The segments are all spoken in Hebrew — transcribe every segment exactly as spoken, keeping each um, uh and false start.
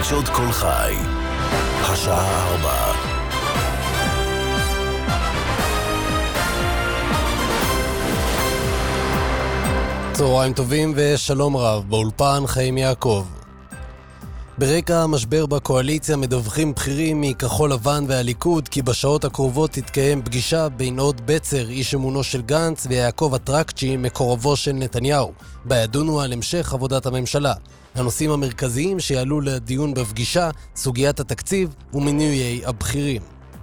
חדשות כל חי, השעה ארבע. צהריים טובים ושלום רב, באולפן חיים יעקב. ברקע המשבר בקואליציה מדווחים בכירים מכחול לבן והליכוד כי בשעות הקרובות תתקיים פגישה בין עוד בצר, איש אמונו של גנץ, ויעקב הטרקצ'י, מקורבו של נתניהו, בה ידונו על המשך עבודת הממשלה. הנושאים המרכזיים שיעלו לדיון בפגישה, סוגיית התקציב ומינויי הבכירים.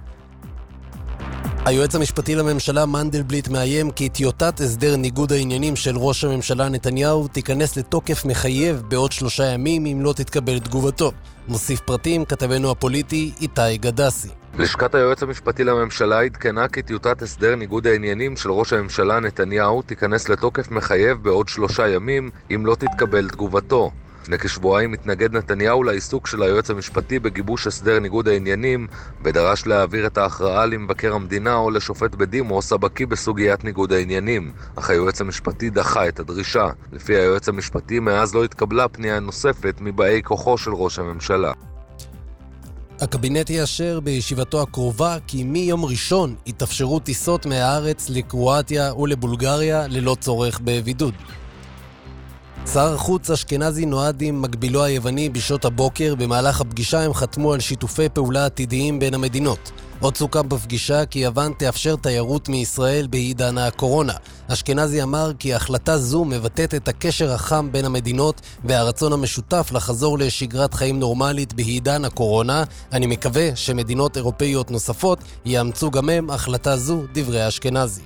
היועץ המשפטי לממשלה מנדלבליט מאיים כי טיוטת הסדר ניגוד העניינים של ראש הממשלה נתניהו תיכנס לתוקף מחייב בעוד שלושה ימים אם לא תתקבל תגובתו. מוסיף פרטים כתבנו הפוליטי איתי גדסי. לשכת היועץ המשפטי לממשלה התקנה כי טיוטת הסדר ניגוד העניינים של ראש הממשלה נתניהו תיכנס לתוקף מחייב בעוד שלושה ימים אם לא תתקבל תגובתו. לפני כשבועיים התנגד נתניהו לעיסוק של היועץ המשפטי בגיבוש הסדר ניגוד העניינים, ודרש להעביר את ההכרעה למבקר המדינה או לשופט בדימוס הבקיא בסוגיית ניגוד העניינים, אך היועץ המשפטי דחה את הדרישה. לפי היועץ המשפטי מאז לא התקבלה פנייה נוספת מבאי כוחו של ראש הממשלה. הקבינט יאשר בישיבתו הקרובה כי מיום ראשון יתאפשרו טיסות מהארץ לקרואטיה ולבולגריה ללא צורך בבידוד. שר החוץ אשכנזי נועד עם מקבילו היווני בשעות הבוקר. במהלך הפגישה הם חתמו על שיתופי פעולה עתידיים בין המדינות. עוד סוכם בפגישה כי יוון תאפשר תיירות מישראל בעידן הקורונה. אשכנזי אמר כי החלטה זו מבטאת את הקשר החם בין המדינות והרצון המשותף לחזור לשגרת חיים נורמלית בעידן הקורונה. אני מקווה שמדינות אירופאיות נוספות יאמצו גם הם החלטה זו, דברי אשכנזי.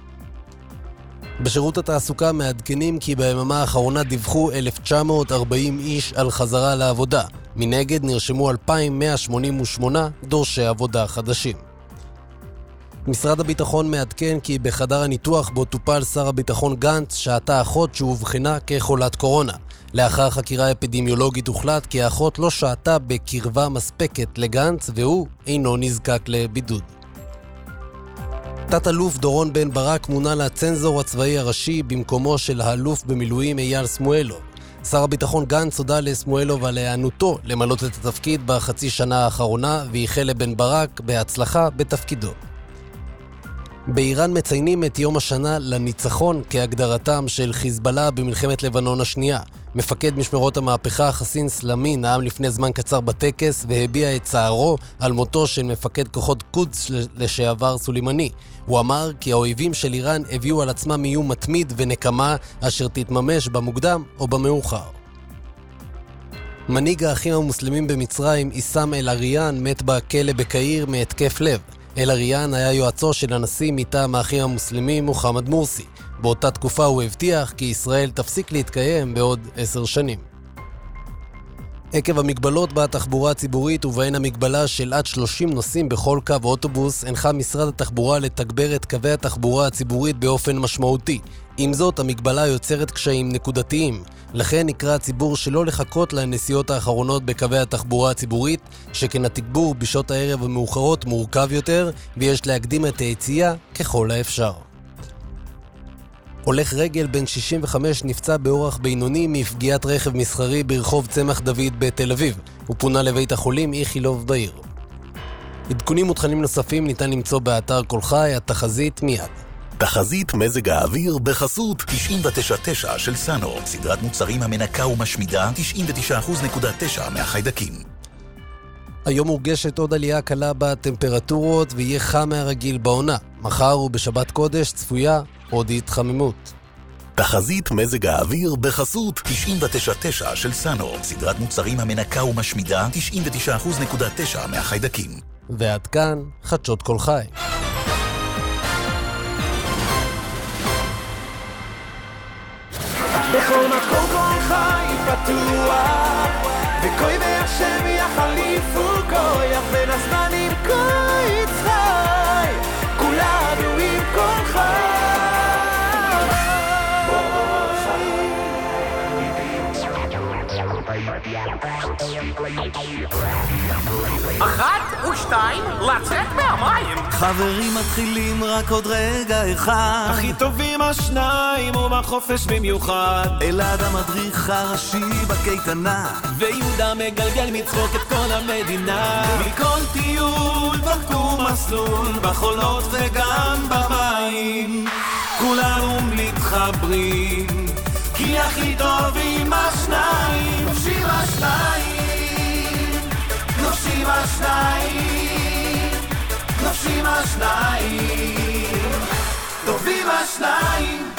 בשירות התעסוקה מעדכנים כי ביממה האחרונה דיווחו אלף תשע מאות וארבעים איש על חזרה לעבודה. מנגד נרשמו אלפיים מאה שמונים ושמונה דורשי עבודה חדשים. משרד הביטחון מעדכן כי בחדר הניתוח בו טופל שר הביטחון גנץ שהתה אחות שהובחנה כחולת קורונה. לאחר חקירה אפידמיולוגית הוחלט כי האחות לא שהתה בקרבה מספקת לגנץ והוא אינו נזקק לבידוד. תת-אלוף דורון בן ברק מונה לצנזור הצבאי הראשי במקומו של האלוף במילואים אייל סמואלוב. שר הביטחון גנץ הודה לסמואלוב על הענותו למלות את התפקיד בחצי שנה האחרונה ואיחל לבן ברק בהצלחה בתפקידו. באיראן מציינים את יום השנה לניצחון כהגדרתם של חיזבאללה במלחמת לבנון השנייה. מפקד משמרות המהפכה חסין סלאמי נאם לפני זמן קצר בטקס והביע את צערו על מותו של מפקד כוחות קודס לשעבר סולימני. הוא אמר כי האויבים של איראן הביאו על עצמם איום מתמיד ונקמה אשר תתממש במוקדם או במאוחר. מנהיג האחים המוסלמים במצרים, איסם אל-אריאן, מת בכלא בקהיר מהתקף לב. אל-אריאן היה יועצו של הנשיא מטעם האחים המוסלמים מוחמד מורסי. באותה תקופה הוא הבטיח כי ישראל תפסיק להתקיים בעוד עשר שנים. עקב המגבלות בתחבורה הציבורית ובהן המגבלה של עד שלושים נוסעים בכל קו אוטובוס, הנחה משרד התחבורה לתגבר את קווי התחבורה הציבורית באופן משמעותי. עם זאת, המגבלה יוצרת קשיים נקודתיים. לכן נקרא הציבור שלא לחכות לנסיעות האחרונות בקווי התחבורה הציבורית, שכן התגבור בשעות הערב המאוחרות מורכב יותר, ויש להקדים את היציאה ככל האפשר. הולך רגל בן שישים וחמש נפצע באורח בינוני מפגיעת רכב מסחרי ברחוב צמח דוד בתל אביב. הוא פונה לבית החולים איכילוב בעיר. עדכונים ותכנים נוספים ניתן למצוא באתר כל חי, התחזית מיד. תחזית מזג האוויר בחסות תשעים ותשע נקודה תשע של סאנו, סדרת מוצרים המנקה ומשמידה תשעים ותשע נקודה תשע מהחיידקים. היום מורגשת עוד עלייה קלה בטמפרטורות ויהיה חם מהרגיל בעונה. מחר ובשבת קודש צפויה עוד התחממות. תחזית מזג האוויר בחסות תשעים ותשע נקודה תשע של סאנו, סדרת מוצרים המנקה ומשמידה תשעים ותשע נקודה תשע מהחיידקים. ועד כאן חדשות כל חי. בכל מקום כל חי פתוח וקוי והשם יחליפו כוח בין הזמנים כה יצחי כולנו עם כל חי כל חי אחת ושתיים, לצאת מהמים. חברים מתחילים רק עוד רגע אחד. הכי טובים השניים ובחופש במיוחד. אלעד המדריך הראשי בקייטנה, ויהודה מגלגל מצחוק את כל המדינה. מכל טיול בדקו מסלול, בחולות וגם במים. כולנו מתחברים, כי הכי טובים השניים. נופשים השניים, נופשים השניים, נופשים השניים, טובים השניים.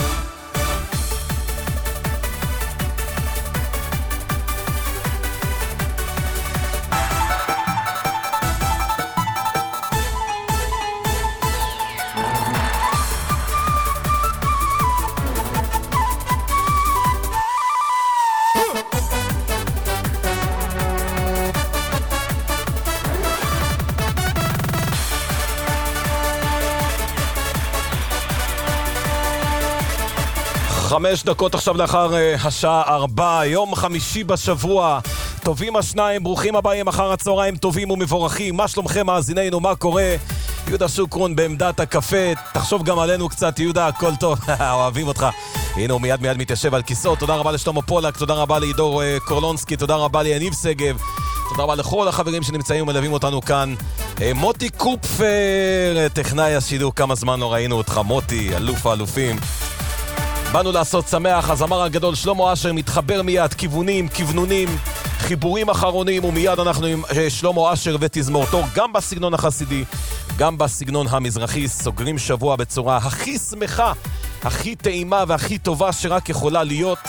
חמש דקות עכשיו לאחר uh, השעה ארבע, יום חמישי בשבוע. טובים השניים, ברוכים הבאים אחר הצהריים טובים ומבורכים. מה שלומכם מאזינינו, מה קורה? יהודה שוקרון בעמדת הקפה. תחשוב גם עלינו קצת, יהודה, הכל טוב. אוהבים אותך. הנה הוא מיד מיד מתיישב על כיסאות. תודה רבה לשלמה פולק, תודה רבה לעידור uh, קורלונסקי, תודה רבה ליניב סגב, תודה רבה לכל החברים שנמצאים ומלווים אותנו כאן. uh, מוטי קופפר, טכנאי השידור, כמה זמן לא ראינו אותך מוטי, אלוף האלופים. באנו לעשות שמח, הזמר הגדול שלמה אשר מתחבר מיד, כיוונים, כיוונונים, חיבורים אחרונים, ומיד אנחנו עם שלמה אשר ותזמורתו, גם בסגנון החסידי, גם בסגנון המזרחי. סוגרים שבוע בצורה הכי שמחה, הכי טעימה והכי טובה שרק יכולה להיות.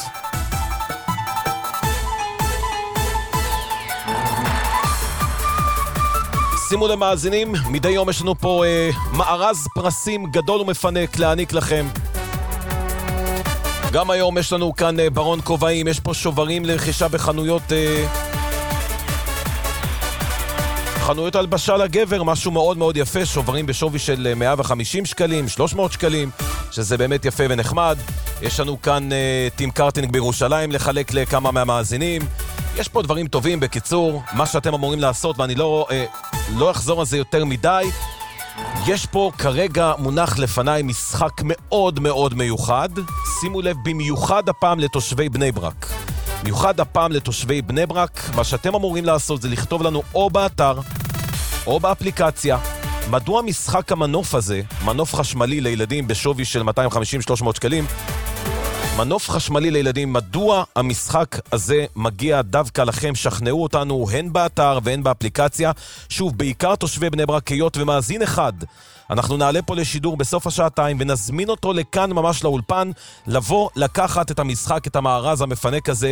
שימו למאזינים, מדי יום יש לנו פה אה, מארז פרסים גדול ומפנק להעניק לכם. גם היום יש לנו כאן ברון קובעים, יש פה שוברים לרכישה בחנויות חנויות הלבשה לגבר, משהו מאוד מאוד יפה, שוברים בשווי של מאה וחמישים שקלים, שלוש מאות שקלים, שזה באמת יפה ונחמד. יש לנו כאן טים קרטינג בירושלים לחלק לכמה מהמאזינים. יש פה דברים טובים. בקיצור, מה שאתם אמורים לעשות, ואני לא, לא אחזור על זה יותר מדי, יש פה כרגע מונח לפניי משחק מאוד מאוד מיוחד. שימו לב, במיוחד הפעם לתושבי בני ברק. מיוחד הפעם לתושבי בני ברק. מה שאתם אמורים לעשות זה לכתוב לנו או באתר או באפליקציה מדוע משחק המנוף הזה, מנוף חשמלי לילדים בשווי של מאתיים וחמישים שלוש מאות שקלים, מנוף חשמלי לילדים, מדוע המשחק הזה מגיע דווקא לכם? שכנעו אותנו הן באתר והן באפליקציה. שוב, בעיקר תושבי בני ברק, היות ומאזין אחד אנחנו נעלה פה לשידור בסוף השעתיים ונזמין אותו לכאן ממש לאולפן, לבוא לקחת את המשחק, את המארז המפנק הזה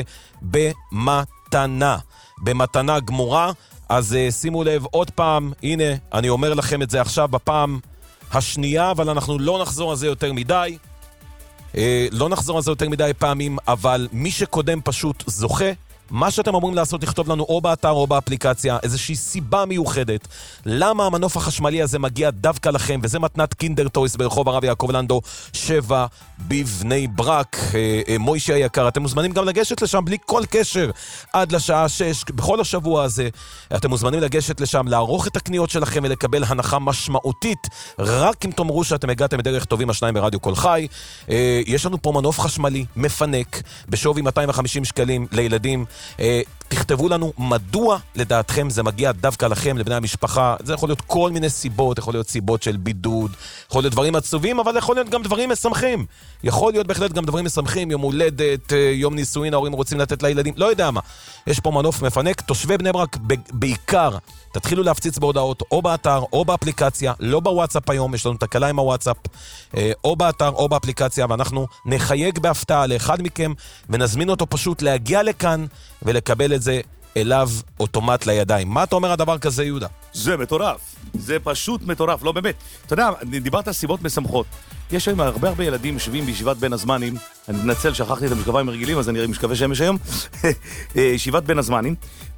במתנה, במתנה גמורה. אז uh, שימו לב עוד פעם, הנה אני אומר לכם את זה עכשיו בפעם השנייה, אבל אנחנו לא נחזור על זה יותר מדי. Uh, לא נחזור על זה יותר מדי פעמים, אבל מי שקודם פשוט זוכה. מה שאתם אמורים לעשות, לכתוב לנו או באתר או באפליקציה איזושהי סיבה מיוחדת למה המנוף החשמלי הזה מגיע דווקא לכם, וזה מתנת קינדר טויס ברחוב הרב יעקב לנדו שבע בבני ברק. אה, אה, מוישי היקר, אתם מוזמנים גם לגשת לשם בלי כל קשר עד לשעה שש בכל השבוע הזה. אתם מוזמנים לגשת לשם, לערוך את הקניות שלכם ולקבל הנחה משמעותית רק אם תאמרו שאתם הגעתם בדרך טובים השניים ברדיו כל חי. אה, יש לנו פה מנוף חשמלי מפנק בשווי מאתיים וחמישים שקלים לילדים. Uh, תכתבו לנו מדוע לדעתכם זה מגיע דווקא לכם, לבני המשפחה. זה יכול להיות כל מיני סיבות, יכול להיות סיבות של בידוד, יכול להיות דברים עצובים, אבל יכול להיות גם דברים משמחים. יכול להיות בהחלט גם דברים משמחים, יום הולדת, יום נישואין, ההורים רוצים לתת לילדים, לא יודע מה. יש פה מנוף מפנק. תושבי בני ברק בעיקר, תתחילו להפציץ בהודעות או באתר או באפליקציה, לא בוואטסאפ היום, יש לנו תקלה עם הוואטסאפ, או באתר או באפליקציה, ואנחנו נחייג בהפתעה לאחד מכם ונזמין אותו פשוט להגיע לכאן ולקבל את זה אליו אוטומט לידיים. מה אתה אומר הדבר כזה, יהודה? זה מטורף, זה פשוט מטורף, לא באמת. אתה יודע, דיברת על סיבות משמחות. יש היום הרבה הרבה ילדים יושבים בישיבת בין הזמנים, אני מתנצל, שכחתי את המשקפיים הרגילים, אז אני משקפי שמש היום, ישיבת בין הזמנים,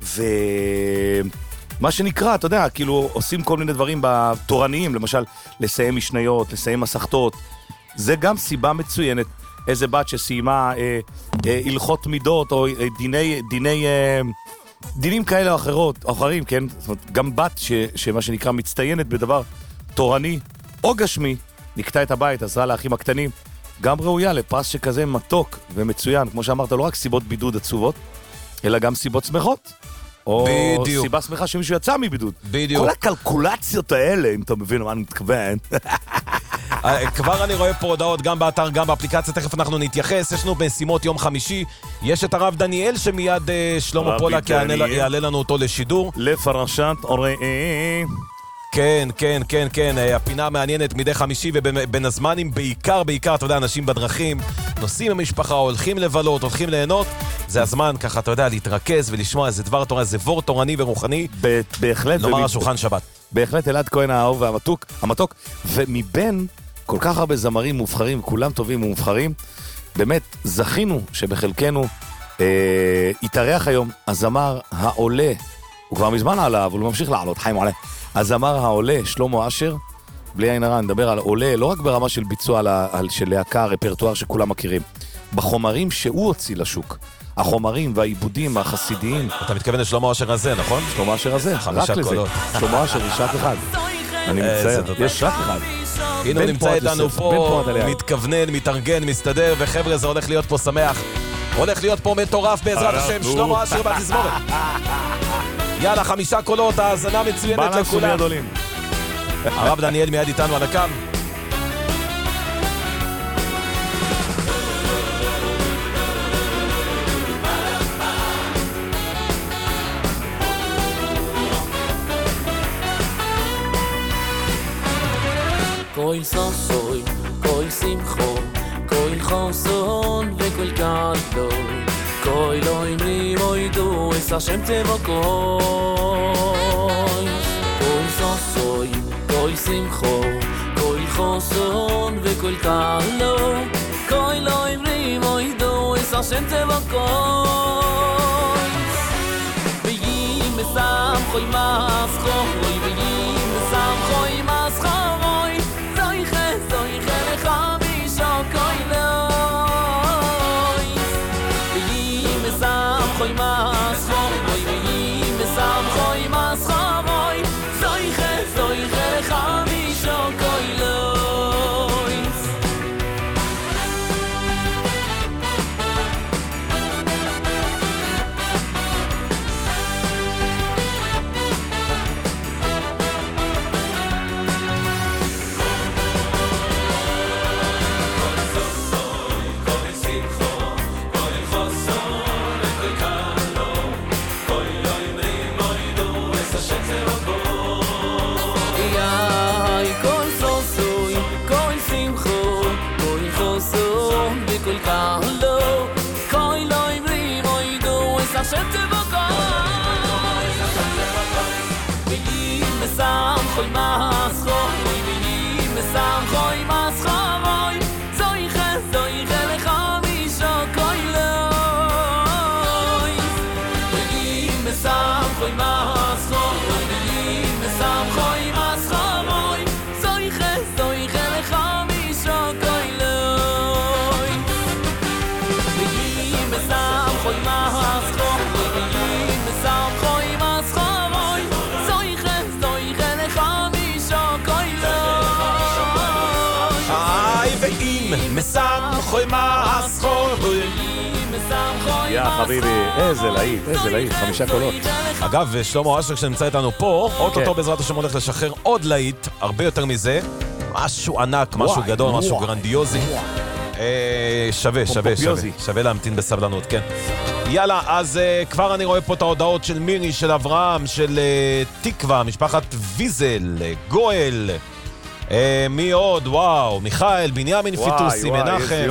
ומה שנקרא, אתה יודע, כאילו עושים כל מיני דברים בתורניים, למשל, לסיים משניות, לסיים מסכתות, זה גם סיבה מצוינת. איזה בת שסיימה אה, אה, הלכות מידות, או אה, דיני, דיני, אה, דינים כאלה או אחרות, או אחרים, כן? זאת אומרת, גם בת ש, שמה שנקרא מצטיינת בדבר תורני או גשמי, נקטע את הבית, עזרה לאחים הקטנים, גם ראויה לפרס שכזה מתוק ומצוין, כמו שאמרת, לא רק סיבות בידוד עצובות, אלא גם סיבות שמחות. או בדיוק. סיבה שמחה שמישהו יצא מבידוד. בדיוק. כל הקלקולציות האלה, אם אתה מבין מה אני מתכוון. כבר אני רואה פה הודעות גם באתר, גם באפליקציה, תכף אנחנו נתייחס. יש לנו משימות יום חמישי, יש את הרב דניאל שמיד שלמה פולק יעלה לנו אותו לשידור. לפרשת אוראי. כן, כן, כן, כן, הפינה מעניינת מדי חמישי ובין הזמנים, בעיקר, בעיקר, אתה יודע, אנשים בדרכים, נוסעים במשפחה, הולכים לבלות, הולכים ליהנות, זה הזמן ככה, אתה יודע, להתרכז ולשמוע איזה דבר תורה, איזה וור תורני ורוחני, בהחלט, נאמר השולחן שבת. בהחלט אלעד כהן האהוב והמתוק, המתוק, ומבין כל כך הרבה זמרים מובחרים, כולם טובים ומובחרים, באמת זכינו שבחלקנו אה, יתארח היום הזמר העולה, הוא כבר מזמן עלה, אבל הוא ממשיך לעלות, חיים עולה. הזמר העולה, שלמה אשר, בלי עין הרע, נדבר על עולה, לא רק ברמה של ביצוע, על, של להקה, רפרטואר שכולם מכירים, בחומרים שהוא הוציא לשוק, החומרים והעיבודים החסידיים. אתה מתכוון לשלמה אשר הזה, נכון? שלמה אשר הזה, רק לזה. שלמה אשר, יש רק אחד. אני מצטער, יש רק אחד. הנה הוא נמצא איתנו פה, מתכוונן, מתארגן, מסתדר, וחבר'ה, זה הולך להיות פה שמח. הולך להיות פה מטורף בעזרת השם, שלמה אשר בתזמורת. יאללה, חמישה קולות, האזנה מצוינת לכולם. הרב דניאל מיד איתנו על הקו. כל סוסוי, כל שמחו, כל חוסון וכל קלו, כל לא אמרים או ידעו את השם תבקוי. כל סוסוי, כל שמחו, כל חוסון וכל קלו, כל לא אמרים או ידעו את השם תבקוי. ויהי מסמכוי מסכוי, ויהי מסמכוי מסכוי, זויכה זויכה לך משוקוי לוי. ויהי מסמכוי מסכוי, ויהי מסמכוי מסכוי, זויכה זויכה לך משוקוי לוי. מסמכוי מסכוי. יא חביבי, איזה להיט, איזה להיט, חמישה קולות. אגב, שלמה אשר שנמצא איתנו פה, אוטוטו בעזרת השם הולך לשחרר עוד להיט, הרבה יותר מזה, משהו ענק, משהו גדול, משהו גרנדיוזי. שווה, שווה, שווה, שווה להמתין בסבלנות, כן. יאללה, אז כבר אני רואה פה את ההודעות של מירי, של אברהם, של תקווה, משפחת ויזל, גואל. מי עוד? וואו, מיכאל, בנימין פיטוסי, מנחם.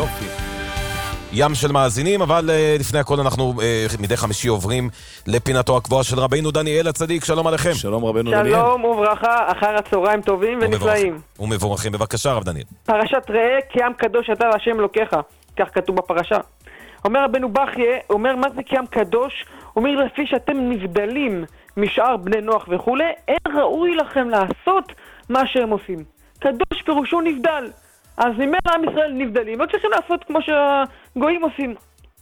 ים של מאזינים, אבל לפני הכל אנחנו מדי חמישי עוברים לפינתו הקבועה של רבינו דניאל הצדיק. שלום עליכם. שלום רבינו דניאל. שלום וברכה, אחר הצהריים טובים ונפלאים. ומבורכים. בבקשה רב דניאל. פרשת ראה כי עם קדוש אתה להשם אלוקיך, כך כתוב בפרשה. אומר רבנו בחיה, אומר מה זה כי עם קדוש? אומר לפי שאתם נבדלים משאר בני נוח וכו', אין ראוי לכם לעשות מה שהם עושים. קדוש פירושו נבדל. אז ממילא עם ישראל נבדלים, לא צריכים לעשות כמו שהגויים עושים.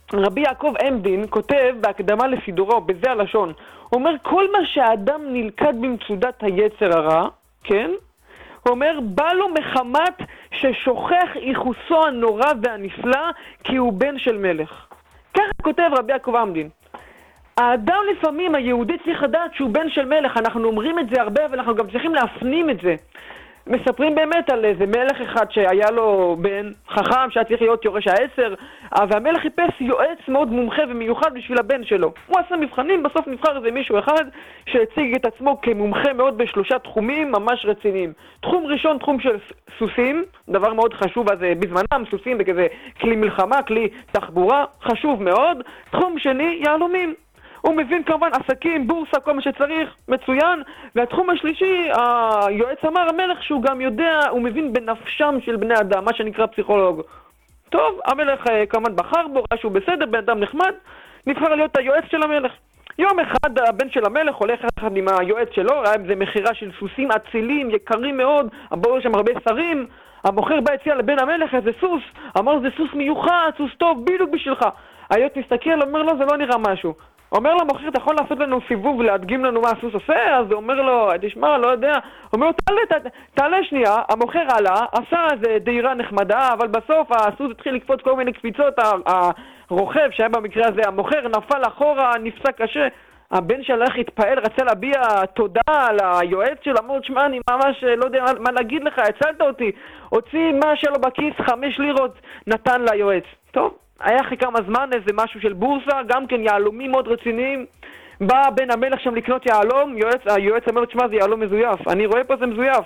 רבי יעקב עמדין כותב בהקדמה לסידורו, בזה הלשון, הוא אומר, כל מה שהאדם נלכד במצודת היצר הרע, כן? הוא אומר, בא לו מחמת ששוכח ייחוסו הנורא והנפלא, כי הוא בן של מלך. ככה כותב רבי יעקב עמדין. האדם לפעמים, היהודי צריך לדעת שהוא בן של מלך, אנחנו אומרים את זה הרבה, ואנחנו גם צריכים להפנים את זה. מספרים באמת על איזה מלך אחד שהיה לו בן חכם, שהיה צריך להיות יורש העשר, והמלך חיפש יועץ מאוד מומחה ומיוחד בשביל הבן שלו. הוא עשה מבחנים, בסוף נבחר איזה מישהו אחד שהציג את עצמו כמומחה מאוד בשלושה תחומים ממש רציניים. תחום ראשון, תחום של סוסים, דבר מאוד חשוב, אז בזמנם סוסים בכזה כלי מלחמה, כלי תחבורה, חשוב מאוד. תחום שני, יהלומים. הוא מבין כמובן עסקים, בורסה, כל מה שצריך, מצוין. והתחום השלישי, היועץ אמר המלך שהוא גם יודע, הוא מבין בנפשם של בני אדם, מה שנקרא פסיכולוג. טוב, המלך כמובן בחר בו, ראה שהוא בסדר, בן אדם נחמד, נבחר להיות היועץ של המלך. יום אחד הבן של המלך הולך יחד עם היועץ שלו, ראה אם זה מחירה של סוסים אצילים, יקרים מאוד, בואו שם הרבה שרים. המוכר בא הציע לבן המלך איזה סוס, אמר זה סוס מיוחד, סוס טוב, בדיוק בשבילך. היועץ מסתכל, אומר לו זה לא נראה משהו. אומר לו, מוכר, אתה יכול לעשות לנו סיבוב ולהדגים לנו מה הסוס עושה? אז הוא אומר לו, תשמע, לא יודע. הוא אומר לו, תעלה, תעלה שנייה. המוכר עלה, עשה איזה דהירה נחמדה, אבל בסוף הסוס התחיל לקפוץ כל מיני קפיצות. הרוכב שהיה במקרה הזה, המוכר נפל אחורה, נפצע קשה. הבן שלך התפעל, רצה להביע תודה על היועץ שלו, אמרו, תשמע, אני ממש לא יודע מה להגיד לך, הצלת אותי. הוציא מה שלו בכיס, חמש לירות, נתן ליועץ. טוב. היה אחרי כמה זמן איזה משהו של בורסה, גם כן יעלומים מאוד רציניים. בא בן המלך שם לקנות יעלום, יועץ, היועץ אומר לו, תשמע, זה יעלום מזויף. אני רואה פה זה מזויף.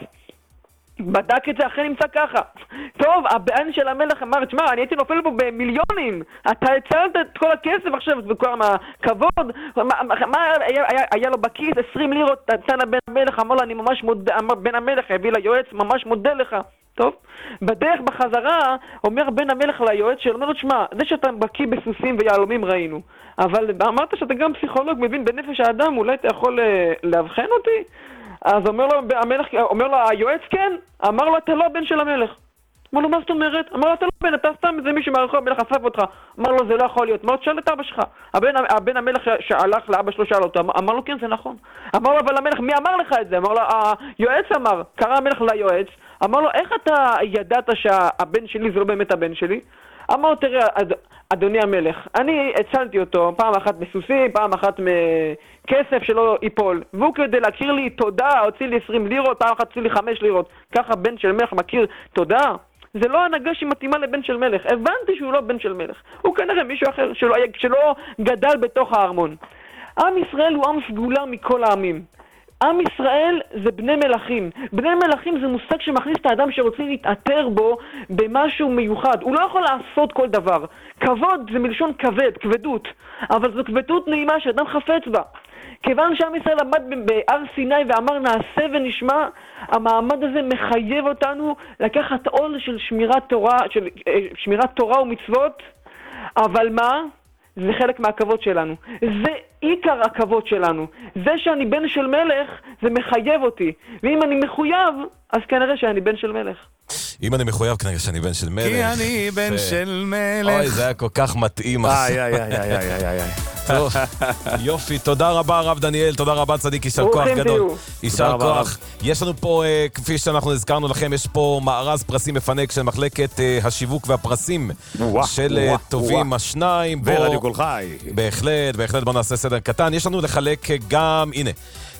בדק את זה, אחרי נמצא ככה. טוב, הבן של המלך אמר, תשמע, אני הייתי נופל פה במיליונים. אתה הצלת את כל הכסף עכשיו, וכבר מה, כבוד. מה, מה היה, היה, היה לו בכיס? עשרים לירות, נתן הבן המלך, אמר לו, אני ממש מודה, אמר בן המלך, הביא ליועץ, ממש מודה לך. טוב, בדרך בחזרה אומר בן המלך ליועץ שלו, אומר לו, תשמע, זה שאתה בקיא בסוסים ויעלומים ראינו, אבל אמרת שאתה גם פסיכולוג מבין בנפש האדם, אולי אתה יכול להבחן אותי? אז אומר לו המלך, אומר לו היועץ כן, אמר לו אתה לא בן של המלך. אמר לו מה זאת אומרת? אמר לו אתה לא בן, אתה סתם איזה מישהו מהרחוב, המלך אסף אותך. אמר לו זה לא יכול להיות, אמר לו תשאל את אבא שלך. הבן, הבן המלך שהלך לאבא שלו שאל אותו, אמר לו כן זה נכון. אמר לו אבל המלך מי אמר לך את זה? אמר לו היועץ אמר, קרא המלך ליועץ, אמר לו איך אתה ידעת שהבן שלי זה לא באמת הבן שלי? אמר לו תראה אד, אדוני המלך, אני הצלתי אותו פעם אחת בסוסים, פעם אחת מכסף שלא ייפול, והוא כדי להכיר לי תודה הוציא לי עשרים לירות, פעם אחת הוציא לי חמש לירות. ככה בן של מלך מכיר תודה? זה לא הנהגה שמתאימה לבן של מלך. הבנתי שהוא לא בן של מלך, הוא כנראה מישהו אחר שלא, שלא גדל בתוך הארמון. עם ישראל הוא עם סגולה מכל העמים. עם ישראל זה בני מלכים. בני מלכים זה מושג שמכניס את האדם שרוצה להתעטר בו במשהו מיוחד. הוא לא יכול לעשות כל דבר. כבוד זה מלשון כבד, כבדות. אבל זו כבדות נעימה שאדם חפץ בה. כיוון שעם ישראל עמד בהר סיני ואמר נעשה ונשמע, המעמד הזה מחייב אותנו לקחת עול של שמירת תורה, של שמירת תורה ומצוות. אבל מה? זה חלק מהכבוד שלנו. זה עיקר הכבוד שלנו. זה שאני בן של מלך, זה מחייב אותי. ואם אני מחויב, אז כנראה שאני בן של מלך. אם אני מחויב, כנראה שאני בן של מלך. כי אני בן של מלך. אוי, זה היה כל כך מתאים. איי, איי, איי, איי, איי, איי. טוב, יופי, תודה רבה הרב דניאל, תודה רבה צדיק, יישר כוח גדול. יישר כוח. יש לנו פה, כפי שאנחנו הזכרנו לכם, יש פה מארז פרסים מפנק של מחלקת השיווק והפרסים של טובים השניים. ורדיו כל חי. בהחלט, בהחלט, בוא נעשה סדר קטן. יש לנו לחלק גם, הנה,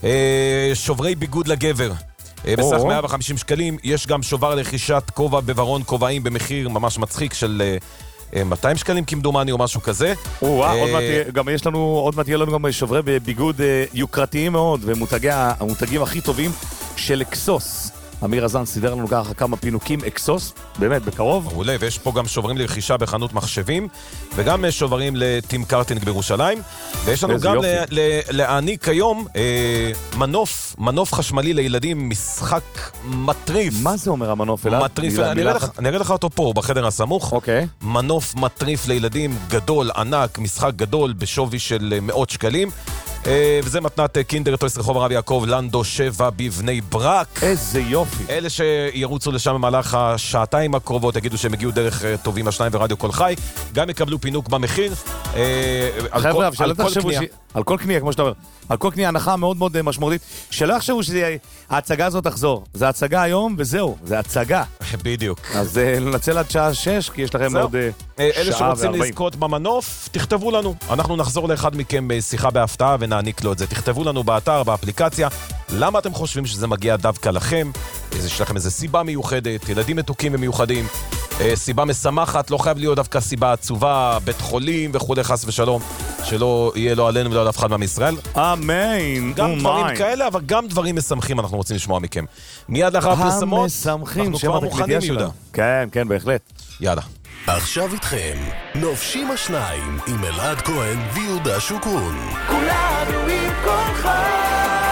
שוברי ביגוד לגבר. בסך מאה וחמישים שקלים, יש גם שובר לרכישת כובע בברון כובעים במחיר ממש מצחיק של מאתיים שקלים כמדומני או משהו כזה. גם יש לנו, עוד מעט יהיה לנו גם שוברי ביגוד יוקרתיים מאוד, ומותגים הכי טובים של אקסוס. אמיר הזן סידר לנו ככה כמה פינוקים אקסוס, באמת, בקרוב. מעולה, ויש פה גם שוברים לרכישה בחנות מחשבים, וגם שוברים לטים קרטינג בירושלים, ויש לנו גם להעניק היום מנוף, מנוף חשמלי לילדים, משחק מטריף. מה זה אומר המנוף אליו? מטריף, אני אראה לך אותו פה, בחדר הסמוך. אוקיי. מנוף מטריף לילדים, גדול, ענק, משחק גדול, בשווי של מאות שקלים. וזה מתנת קינדר טויס רחוב הרב יעקב לנדו שבע בבני ברק. איזה יופי. אלה שירוצו לשם במהלך השעתיים הקרובות, יגידו שהם הגיעו דרך טובים השניים ורדיו כל חי, גם יקבלו פינוק במחיר. חבר'ה, שלא תחשבו על כל קנייה, כמו שאתה אומר, על כל קנייה הנחה מאוד מאוד משמעותית, שלא יחשבו שההצגה הזאת תחזור. זה הצגה היום וזהו, זה הצגה. בדיוק. אז ננצל עד שעה שש, כי יש לכם עוד שעה וארבעים. אלה שרוצים לזכות במנוף, תכתבו לנו. אנחנו נחזור לאחד מכם בשיחה בהפתעה ונעניק לו את זה. תכתבו לנו באתר, באפליקציה, למה אתם חושבים שזה מגיע דווקא לכם? יש לכם איזו סיבה מיוחדת, ילדים מתוקים ומיוחדים, סיבה משמחת, לא חייב להיות דווקא סיבה עצובה, בית חולים וכו' חס ושלום, שלא יהיה לו עלינו ולא על אף אחד מעם ישראל. אמן. גם דברים כאלה, אבל גם דברים משמחים אנחנו רוצים לשמוע מכם. מיד לאחר הפרסמות, אנחנו כבר מוכנים, יהודה. כן, כן, בהחלט. יאללה. עכשיו איתכם, נופשים השניים עם אלעד כהן ויהודה שוקרון. כולנו עם כל חי.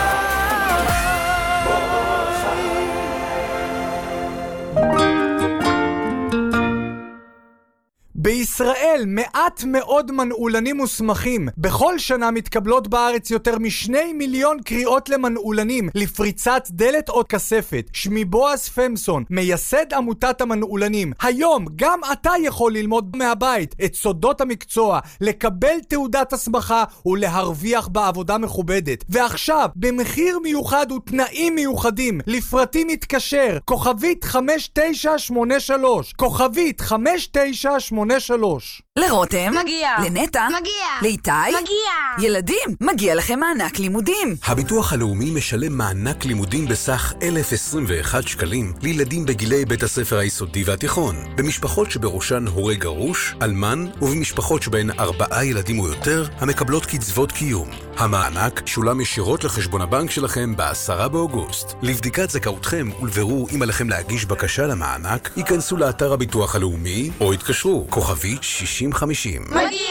בישראל מעט מאוד מנעולנים מוסמכים. בכל שנה מתקבלות בארץ יותר משני מיליון קריאות למנעולנים לפריצת דלת או כספת. שמי בועז פמסון, מייסד עמותת המנעולנים. היום גם אתה יכול ללמוד מהבית את סודות המקצוע, לקבל תעודת הסמכה ולהרוויח בעבודה מכובדת. ועכשיו, במחיר מיוחד ותנאים מיוחדים, לפרטים מתקשר, כוכבית חמש תשע שמונה שלוש, כוכבית חמש תשע שמונה שלוש. לרותם, מגיע. לנטה, מגיע. לאיתי, מגיע. ילדים, מגיע לכם מענק לימודים. הביטוח הלאומי משלם מענק לימודים בסך אלף עשרים ואחת שקלים לילדים בגילי בית הספר היסודי והתיכון, במשפחות שבראשן הורה גרוש, אלמן, ובמשפחות שבהן ארבעה ילדים או יותר המקבלות קצבות קיום. המענק שולם ישירות לחשבון הבנק שלכם בעשרה באוגוסט. לבדיקת זכאותכם ולברור אם עליכם להגיש בקשה למענק, ייכנסו לאתר הביטוח הלאומי או התקשרו כוכבית שישים חמישים. מגיע!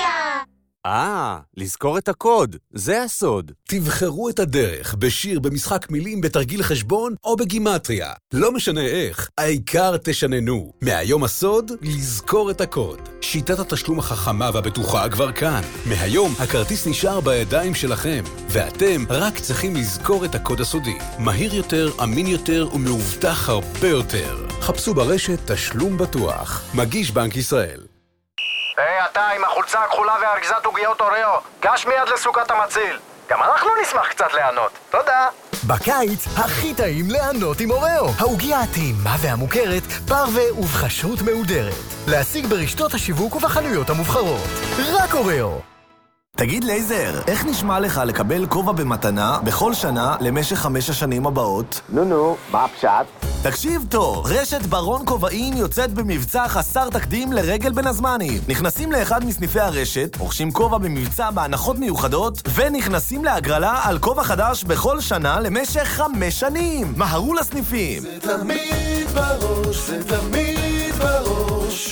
אה, לזכור את הקוד, זה הסוד. תבחרו את הדרך, בשיר, במשחק מילים, בתרגיל חשבון או בגימטריה. לא משנה איך, העיקר תשננו. מהיום הסוד, לזכור את הקוד. שיטת התשלום החכמה והבטוחה כבר כאן. מהיום הכרטיס נשאר בידיים שלכם, ואתם רק צריכים לזכור את הקוד הסודי. מהיר יותר, אמין יותר ומאובטח הרבה יותר. חפשו ברשת תשלום בטוח. מגיש בנק ישראל. היי, אתה עם החולצה הכחולה והארגזת עוגיות אוריו, גש מיד לסוכת המציל. גם אנחנו נשמח קצת ליהנות. תודה. בקיץ הכי טעים ליהנות עם אוריו. העוגיה הטעימה והמוכרת, פרווה ובחשרות מהודרת. להשיג ברשתות השיווק ובחנויות המובחרות. רק אוריו. תגיד לייזר, איך נשמע לך לקבל כובע במתנה בכל שנה למשך חמש השנים הבאות? נו נו, מה הפשט? תקשיב טוב, רשת ברון כובעים יוצאת במבצע חסר תקדים לרגל בין הזמנים. נכנסים לאחד מסניפי הרשת, רוכשים כובע במבצע בהנחות מיוחדות, ונכנסים להגרלה על כובע חדש בכל שנה למשך חמש שנים. מהרו לסניפים. זה תמיד בראש, זה תמיד בראש,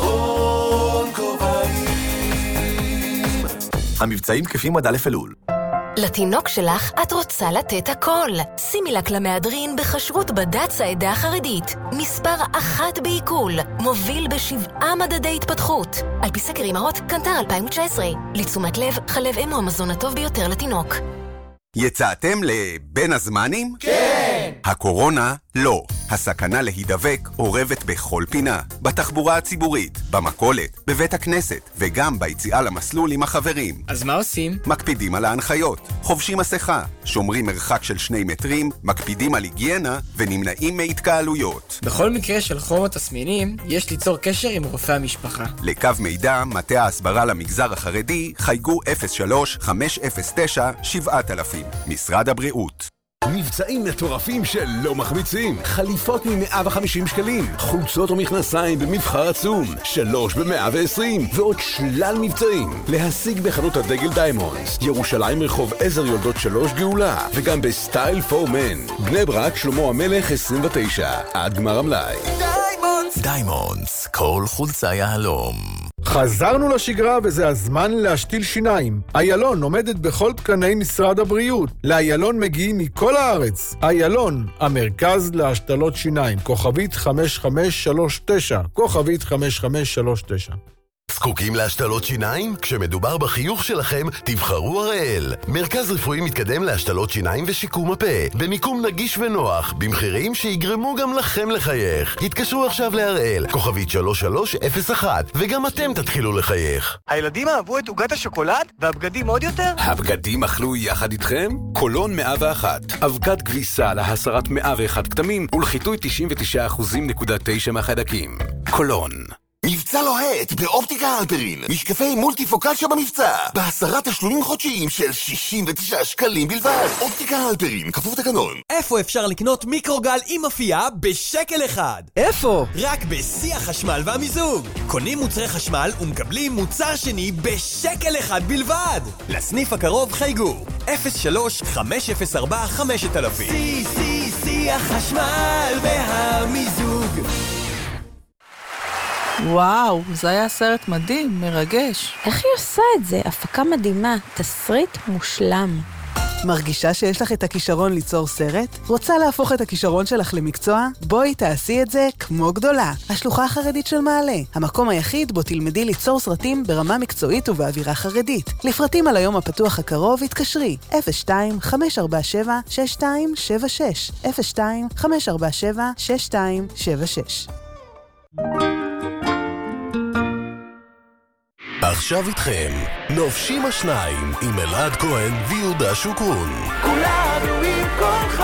ברון כובעים. המבצעים תקפים עד א' אלול. לתינוק שלך את רוצה לתת הכל. שימי לה קלמהדרין בחשרות בד"ץ העדה החרדית. מספר אחת בעיכול. מוביל בשבעה מדדי התפתחות. על פי סקר אמהות, קנטר אלפיים תשע עשרה. לתשומת לב, חלב אם הוא המזון הטוב ביותר לתינוק. יצאתם לבין הזמנים? כן! הקורונה? לא. הסכנה להידבק עורבת בכל פינה. בתחבורה הציבורית, במכולת, בבית הכנסת, וגם ביציאה למסלול עם החברים. אז מה עושים? מקפידים על ההנחיות, חובשים מסכה, שומרים מרחק של שני מטרים, מקפידים על היגיינה ונמנעים מהתקהלויות. בכל מקרה של חום או תסמינים, יש ליצור קשר עם רופא המשפחה. לקו מידע, מטה ההסברה למגזר החרדי, חייגו אפס שלוש חמש אפס תשע שבע אלף. משרד הבריאות. מבצעים מטורפים שלא מחמיצים. חליפות מ-מאה וחמישים שקלים, חולצות ומכנסיים במבחר עצום, שלוש ב-מאה ועשרים, ועוד שלל מבצעים. להשיג בחנות הדגל דיימונדס, ירושלים רחוב עזר יולדות שלוש גאולה, וגם בסטייל פור מן. בני ברק שלמה המלך עשרים ותשע, עד גמר המלאי. דיימונדס! דיימונדס, כל חולצה יהלום. חזרנו לשגרה וזה הזמן להשתיל שיניים. איילון עומדת בכל תקני משרד הבריאות. לאיילון מגיעים מכל הארץ. איילון, המרכז להשתלות שיניים. כוכבית חמש חמש שלוש תשע. כוכבית חמש חמש שלוש תשע. זקוקים להשתלות שיניים? כשמדובר בחיוך שלכם, תבחרו הראל. מרכז רפואי מתקדם להשתלות שיניים ושיקום הפה, במיקום נגיש ונוח, במחירים שיגרמו גם לכם לחייך. התקשרו עכשיו להראל, כוכבית שלוש שלוש אפס אחת, וגם אתם תתחילו לחייך. הילדים אהבו את עוגת השוקולד והבגדים עוד יותר? הבגדים אכלו יחד איתכם? קולון מאה ואחת, אבקת כביסה להסרת מאה ואחת כתמים ולחיטוי תשעים ותשעה אחוז נקודה תשע מהחיידקים. קולון. מבצע לוהט באופטיקה הלפרין. משקפי מולטיפוקציה במבצע. בעשרה תשלומים חודשיים של שישים ותשעה שקלים בלבד. אופטיקה הלפרין, כפוף תקנון. איפה אפשר לקנות מיקרוגל עם אפייה בשקל אחד? איפה? רק בשיא החשמל והמיזוג. קונים מוצרי חשמל ומקבלים מוצר שני בשקל אחד בלבד. לסניף הקרוב חייגו אפס שלוש חמש אפס ארבע חמש אלף. שיא שיא שיא החשמל והמיזוג. וואו, זה היה סרט מדהים, מרגש. איך היא עושה את זה? הפקה מדהימה, תסריט מושלם. מרגישה שיש לך את הכישרון ליצור סרט? רוצה להפוך את הכישרון שלך למקצוע? בואי תעשי את זה כמו גדולה. השלוחה החרדית של מעלה. המקום היחיד בו תלמדי ליצור סרטים ברמה מקצועית ובאווירה חרדית. לפרטים על היום הפתוח הקרוב התקשרי אפס שתיים חמש ארבע שבע שש שתיים שבע שש אפס שתיים חמש ארבע שבע שש שתיים שבע שש. עכשיו איתכם, נופשים השניים עם אלעד כהן ויהודה שוקרון. כולנו עם כולך.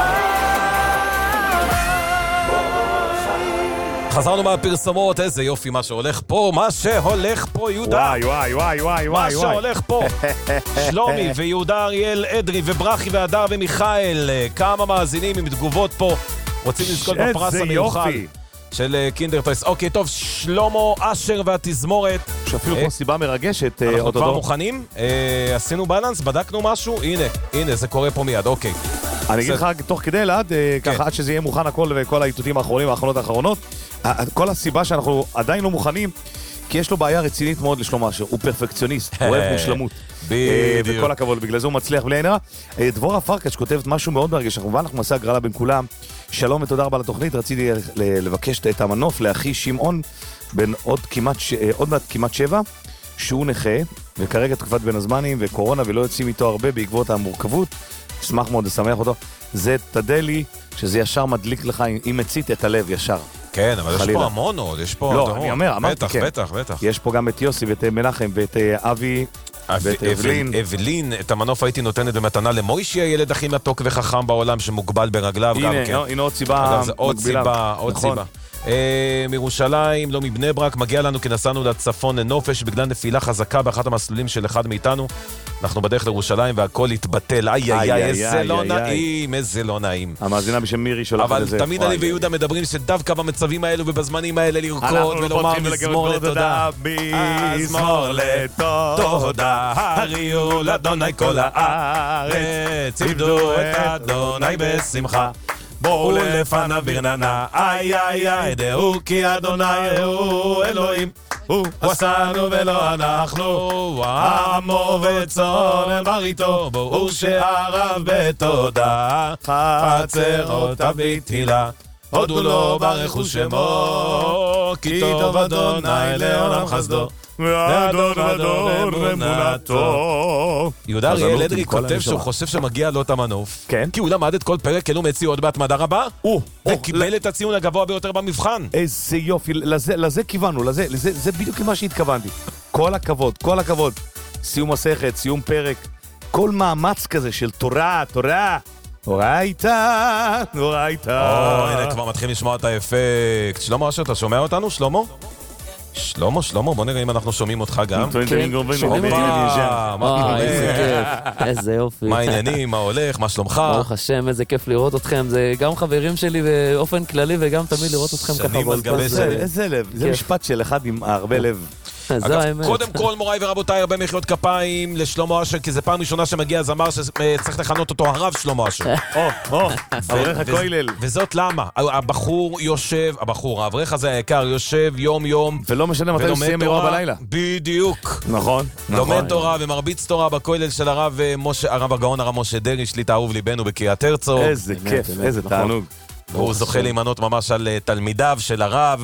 חזרנו מהפרסומות, איזה יופי מה שהולך פה, מה שהולך פה יהודה. וואי וואי וואי וואי מה וואי. שהולך פה. שלומי ויהודה אריאל אדרי וברכי והדר ומיכאל, כמה מאזינים עם תגובות פה, רוצים לזכות בפרס המיוחד של קינדר טויס. אוקיי, טוב, שלמה אשר והתזמורת. שאפילו פה סיבה מרגשת. אנחנו כבר מוכנים, עשינו בלנס, בדקנו משהו, הנה, הנה, זה קורה פה מיד, אוקיי. אני אגיד לך תוך כדי אלעד, ככה עד שזה יהיה מוכן הכל וכל העיתותים האחרונים והאחרונות האחרונות, כל הסיבה שאנחנו עדיין לא מוכנים, כי יש לו בעיה רצינית מאוד לשלמה אשר, הוא פרפקציוניסט, הוא אוהב מושלמות. בדיוק. וכל הכבוד, בגלל זה הוא מצליח בלי עין הרע. דבורה פרקש כותבת משהו מאוד מרגש, כמובן אנחנו נעשה הגרלה בין כולם. שלום ותודה רבה לתוכנית, רציתי לבקש את המנוף לאחי שמעון, בן עוד כמעט, עוד מעט כמעט שבע, שהוא נכה, וכרגע תקופת בין הזמנים וקורונה, ולא יוצאים איתו הרבה בעקבות המורכבות. אשמח מאוד לשמח אותו. זה תדלי, שזה ישר מדליק לך, אם מצית את הלב ישר. כן, אבל יש פה המון עוד, יש פה... לא, אני אומר, אמרתי, כן. בטח, בטח. יש פה גם את יוסי ואת מנחם ואת אבי ואת אבלין. אבלין, את המנוף הייתי נותנת במתנה למוישי, הילד הכי מתוק וחכם בעולם שמוגבל ברגליו גם כן. הנה, עוד סיבה מקבילה. עוד סיבה, עוד סיבה. מירושלים, לא מבני ברק, מגיע לנו כי נסענו לצפון לנופש בגלל נפילה חזקה באחת המסלולים של אחד מאיתנו. אנחנו בדרך לירושלים והכל התבטל. איי איי איי, איזה לא נעים, איזה לא נעים. המאזינה בשם מירי שולחת לזה. אבל תמיד אני ויהודה מדברים שדווקא במצבים האלו ובזמנים האלה לרקוד ולומר מזמור לתודה. מזמור לתודה, הריעו לאדוני כל הארץ, עבדו את אדוני בשמחה. בואו לפניו ברננה, איי איי איי, דעו כי אדוני הוא אלוהים, הוא עשנו ולא אנחנו, עמו וצאן מרעיתו, בואו שעריו בתודה, חצרותיו בתהילה, הודו לו ברכו שמו, כי טוב אדוני לעולם חסדו, ואדון אדון אמונתו. יהודה אריאל אדרי כותב שהוא חושב שמגיע לו את המנוף, כי הוא למד את כל פרק אלו מציאות בהתמדה רבה, וקיבל את הציון הגבוה ביותר במבחן. איזה יופי, לזה כיוונו, זה בדיוק מה שהתכוונתי. כל הכבוד, כל הכבוד. סיום מסכת, סיום פרק, כל מאמץ כזה של תורה, תורה. אורייתא, אורייתא. או, הנה כבר מתחילים לשמוע את האפקט. שלמה אשר, אתה שומע אותנו, שלמה? שלמה, שלמה, בוא נראה אם אנחנו שומעים אותך גם. כן, שומעים אותי. וואי, איזה כיף, איזה יופי. מה העניינים, מה הולך, מה שלומך? ברוך השם, איזה כיף לראות אתכם. זה גם חברים שלי באופן כללי וגם תמיד לראות אתכם ככה. שנים על גבי שנים. איזה לב, זה משפט של אחד עם הרבה לב. אגב, קודם כל מוריי ורבותיי, הרבה מחיאות כפיים לשלמה אשר, כי זה פעם ראשונה שמגיע זמר שצריך לכנות אותו הרב שלמה אשר. או, או, אברך הכולל. וזאת למה? הבחור יושב, הבחור, האברך הזה היקר, יושב יום יום. ולא משנה מתי הוא סיים אירוע בלילה. בדיוק. נכון. לומד תורה ומרביץ תורה בכולל של הרב משה, הרב הגאון הרב משה דרעי, שליט אהוב ליבנו בקריית הרצוג. איזה כיף, איזה תענוג. והוא זוכה להימנות ממש על תלמידיו של הרב.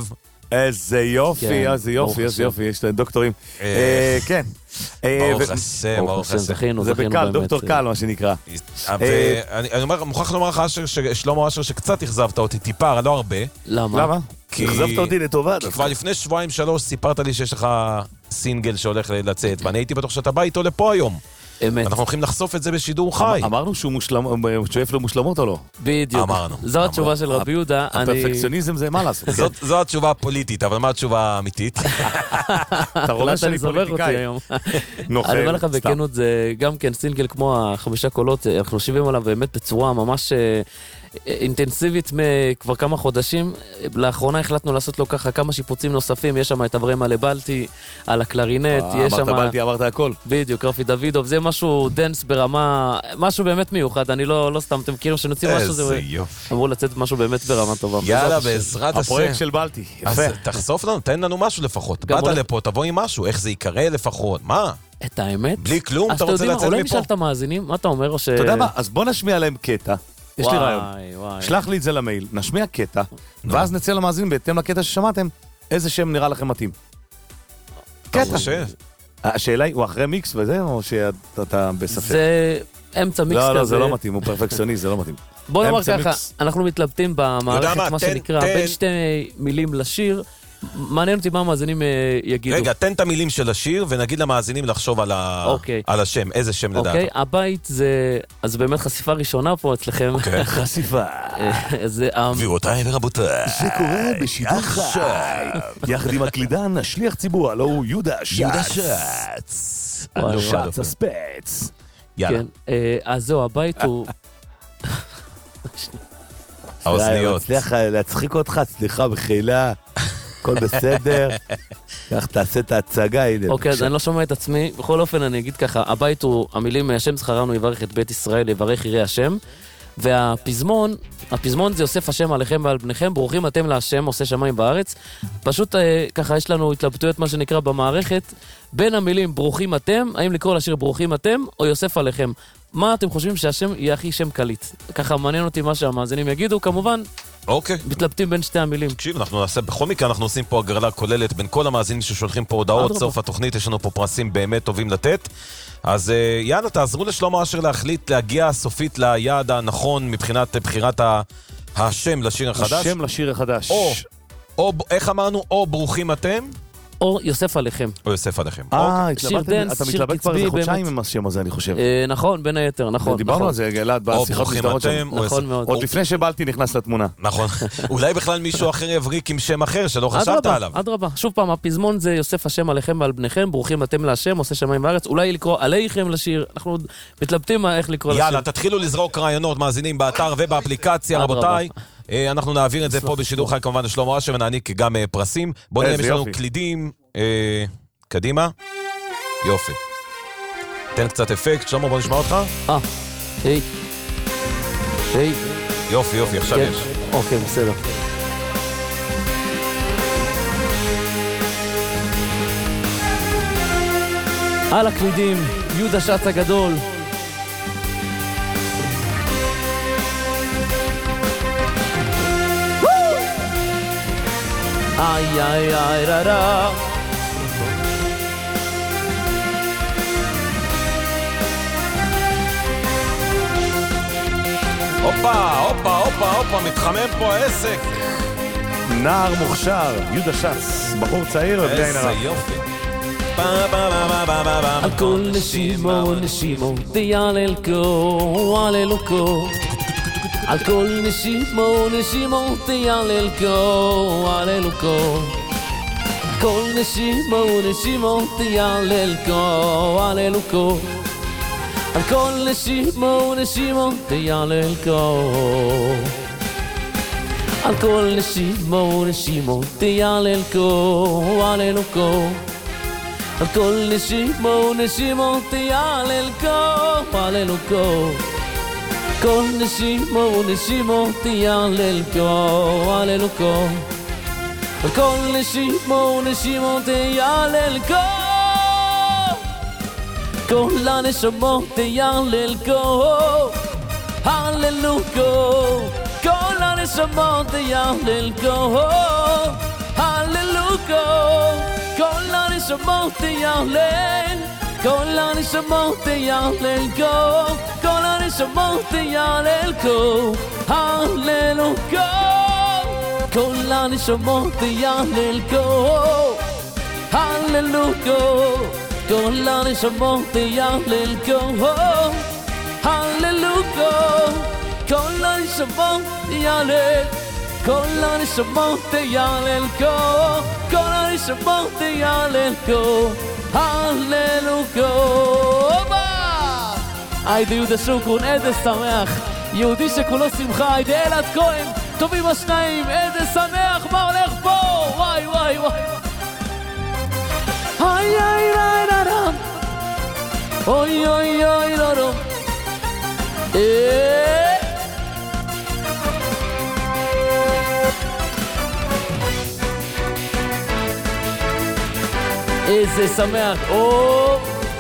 איזה יופי, איזה יופי, איזה יופי, יש להם דוקטורים. כן. ברוך השם, ברוך השם. זה בקל, דוקטור קל, מה שנקרא. אני מוכרח לומר לך, שלמה אשר, שקצת אכזבת אותי טיפה, לא הרבה. למה? למה? אכזבת אותי לטובה. כבר לפני שבועיים שלוש סיפרת לי שיש לך סינגל שהולך לצאת, ואני הייתי בטוח שאתה בא איתו לפה היום. אמת. אנחנו הולכים לחשוף את זה בשידור חי. אמרנו שהוא שואף למושלמות או לא? בדיוק. אמרנו. זו התשובה של רבי יהודה. הפרפקציוניזם זה מה לעשות. זו התשובה הפוליטית, אבל מה התשובה האמיתית? אתה רואה שאני פוליטיקאי. אני אומר לך בכנות, זה גם כן סינגל כמו החמישה קולות, אנחנו יושבים עליו באמת בצורה ממש אינטנסיבית כבר כמה חודשים. לאחרונה החלטנו לעשות לו ככה כמה שיפוצים נוספים, יש שם את אברהם הלבלטי על הקלרינט, יש שם... אמרת בלטי, אמרת הכל. בדיוק, רפי דוידוב, זה משהו דנס ברמה, משהו באמת מיוחד, אני לא סתם, אתם מכירים שנוציא משהו, זה אמרו לצאת משהו באמת ברמה טובה. יאללה, בעזרת השם. הפרויקט של בלטי, יפה. אז תחשוף לנו, תן לנו משהו לפחות. באת לפה, תבוא עם משהו, איך זה יקרה לפחות, מה? את האמת? בלי כלום, אתה רוצה לצאת מפה? אולי נשאל את המאזינים, מה אתה אומר? אתה יודע מה, אז בוא נשמיע להם קטע. יש לי רעיון. וואי. שלח לי את זה למייל, נשמיע קטע, ואז נצא למאזינים בהתאם לקטע ששמעתם, איזה שם נראה לכם מתאים. קטע. השאלה היא, הוא אחרי מיקס וזה, או שאתה בספק? זה אמצע מיקס כזה. לא, לא, זה לא מתאים, הוא פרפקציוניסט, זה לא מתאים. בוא נאמר ככה, אנחנו מתלבטים במערכת, מה שנקרא, בין שתי מילים לשיר, מעניין אותי מה המאזינים יגידו. רגע, תן את המילים של השיר, ונגיד למאזינים לחשוב על השם, איזה שם לדעת. אוקיי, הבית זה, אז באמת חשיפה ראשונה פה אצלכם. חשיפה. גבירותיי ורבותיי. זה קורה בשידור חי. יחד עם הקלידן, השליח ציבור, הלוא הוא יהודה שץ. יהודה שץ. שץ הספץ. יאללה. אז זהו, הבית הוא... האוזניות. הצליח להצחיק אותך, סליחה בחילה. הכל בסדר, כך תעשה את ההצגה. אוקיי, אז אני לא שומע את עצמי. בכל אופן אני אגיד ככה, הבית הוא, המילים השם זכרנו יברך את בית ישראל, יברך יראה השם, והפזמון, הפזמון זה יוסף השם עליכם ועל בניכם, ברוכים אתם להשם עושה שמיים בארץ. פשוט ככה יש לנו התלבטויות מה שנקרא במערכת, בין המילים ברוכים אתם, האם לקרוא לשיר ברוכים אתם או יוסף עליכם. מה אתם חושבים שהשם יהיה הכי שם קליט? ככה מעניין אותי מה שהמאזינים יגידו, כמובן. אוקיי. מתלבטים בין שתי המילים. תקשיב, אנחנו נעשה, בכל מקרה אנחנו עושים פה הגרלה כוללת בין כל המאזינים ששולחים פה הודעות, סוף התוכנית, יש לנו פה פרסים באמת טובים לתת. אז יאללה, תעזרו לשלמה אשר להחליט להגיע סופית ליעד הנכון מבחינת בחירת השם לשיר החדש. השם לשיר החדש. או, או, איך אמרנו? או ברוכים אתם? או יוסף עליכם. או יוסף עליכם. אה, אתה מתלבט כבר איזה חודשיים עם השם הזה, אני חושב. נכון, בין היתר, נכון. דיברנו על זה, גלעד, בשיחות מסדרות שם. נכון מאוד. עוד לפני שבלתי נכנס לתמונה. נכון. אולי בכלל מישהו אחר יבריק עם שם אחר שלא חשבת עליו. עד רבה. שוב פעם, הפזמון זה יוסף השם עליכם ועל בניכם, ברוכים אתם להשם, עושה שמיים וארץ. אולי לקרוא עליכם לשיר. אנחנו מתלבטים איך לקרוא לשיר. יאללה, תתחילו לזרוק רעיונות, מאזינים באתר ובאפליקציה, רבותיי. אנחנו נעביר את זה פה בשידור חי כמובן לשלמה אשר ונעניק גם פרסים. בוא נראה, יש לנו קלידים. קדימה. יופי. תן קצת אפקט, שלמה, בוא נשמע אותך. אה, היי. היי. יופי, יופי, עכשיו יש. אוקיי, בסדר. על הקלידים, יהודה שץ הגדול. איי איי איי ררה. הופה, הופה, הופה, הופה, מתחמם פה העסק. נער מוכשר, יהודה שץ, בחור צעיר ובלי עין הרע. איזה יופי. על כל נשימו נשימו תיאלל כה, הלל כה. על כל נשימו נשימו תיאלל כה, הלל כה. כל נשימו נשימו תיאלל כה, הלל כה. על כל נשימו נשימו תיאלל כה. על כל נשימו נשימו תיאלל כה, הלל כה. על כל נשימו נשימו תיאלל כה, הלל כה. כל נשימו נשימו תיאלל כה, הלל כה. על כל נשימו נשימו תיאלל כה. כל הנשמות תיאלל כה, הללו כה. כל הנשמות תיאלל כה, הללו הללוקו, כל הנשמות יהלל, כל הנשמות יהלל כה, כל הנשמות יהלל כה, הללוקו, כל הנשמות יהלל כה, הללוקו, כל הנשמות יהלל כה, הללוקו, כל הנשמות יהלל, כל הנשמות יהלל כה, כל הנשמות יהלל כה, הללוקו. היידה יהודה שוקרון, עדה שמח, יהודי שכולו שמחה, היידה אלעד כהן, טובים השניים, עדה שמח, מה הולך פה? וואי וואי וואי. היי היי היי רם, אוי אוי אוי רם. אה איזה שמח, או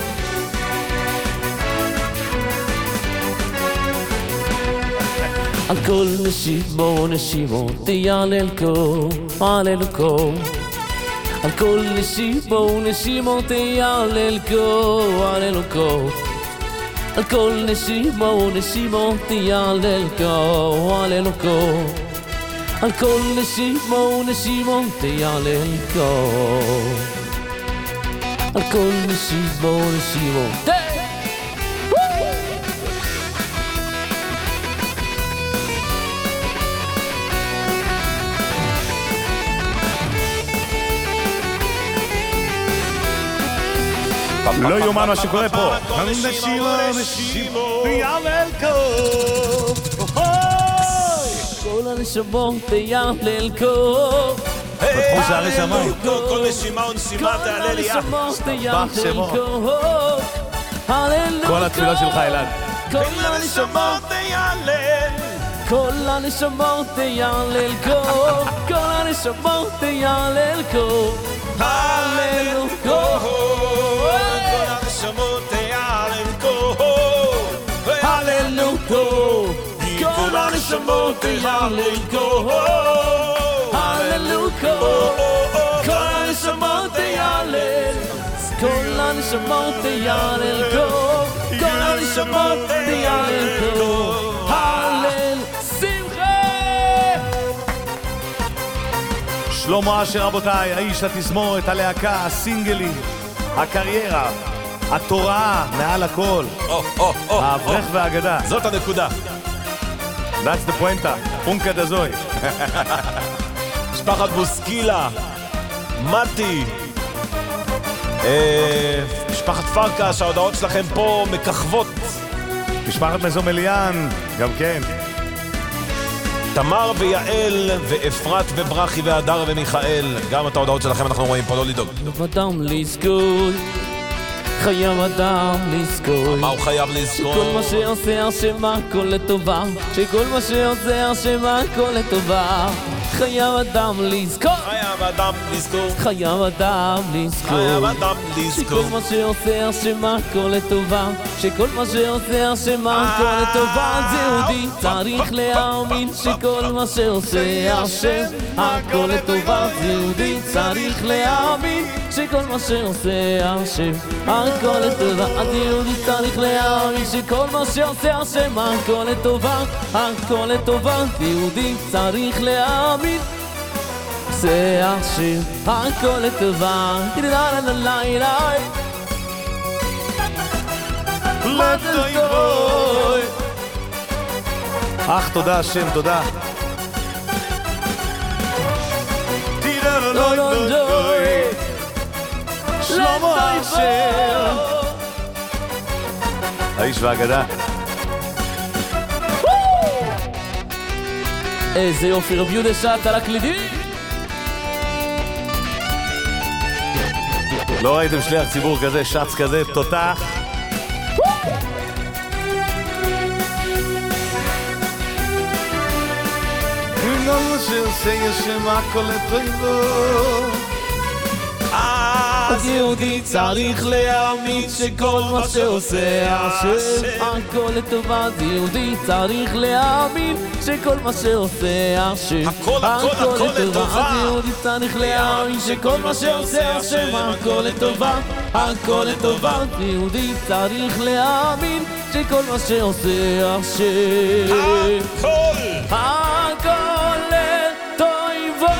על כל נשימו נשימו תיהלל כה, הלל כה, על כל נשימו נשימו תיהלל כה, הלל כה, על כל נשימו נשימו תיהלל כה, הלל כה, על כל נשימו נשימו תיהלל כה, על כל נשימו נשימו לא יאומן מה שקורה פה. נשימו נשימו יהלל כה, כל הנשמות יהלל כה, פתחו שערי שמיים. כל נשימה ונשימה תעלה לי יחד. בח שמו. כל התפילה שלך אלעד. כל הנשמות יהלל, כל הנשמות יהלל כה, כל הנשמות יהלל כה, הלל כה, כל הנשמות יהלל כה, הלל כה, כל הנשמות יהלל כה, כל הנשמות יהלל, כל הנשמות יהלל כה, כל הנשמות יהלל כה, הלל שמחה. שלמה אשר רבותיי, האיש התזמורת, הלהקה, הסינגלים, הקריירה, התורה מעל הכל, האברך והאגדה. זאת הנקודה. That's the pointa, פונקה דזוי. משפחת בוסקילה, מתי, משפחת פרקש, ההודעות שלכם פה מככבות. משפחת מזומליאן, גם כן. תמר ויעל ואפרת וברכי והדר ומיכאל, גם את ההודעות שלכם אנחנו רואים פה, לא לדאוג. אדם לזכור, חייב אדם לזכור, מה הוא חייב לזכור? שכל מה שעושה השם הכל לטובה, שכל מה שעושה השם הכל לטובה, חייב אדם לזכור, חייב אדם לזכור, חייב אדם לזכור, חייב אדם לזכור, שכל מה שעושה השם הכל לטובה, שכל מה שעושה השם הכל לטובה, זה יהודי צריך להאמין שכל מה שעושה השם הכל לטובה, זה יהודי צריך להאמין שכל מה שעושה השם הכל לטובה, אז יהודי צריך להאמין שכל מה שעושה השם הכל לטובה, הכל לטובה, יהודי צריך להאמין זה השם הכל לטובה, לה לה לה לה לטובה. אך תודה השם, תודה. לא לא לא שלמה אשר האיש והאגדה. איזה יופי, רב יהודה שעת על הקלידים. לא ראיתם שליח ציבור כזה, שץ כזה, תותח. כל מה שעושה השם הכל לטובו, יהודי צריך להאמין שכל מה שעושה השם הכל לטובת יהודי צריך להאמין שכל מה שעושה השם הכל הכל הכל לטובת יהודי צריך להאמין שכל מה שעושה השם הכל לטובת הכל לטובת יהודי צריך להאמין שכל מה שעושה השם הכל הכל לטובה.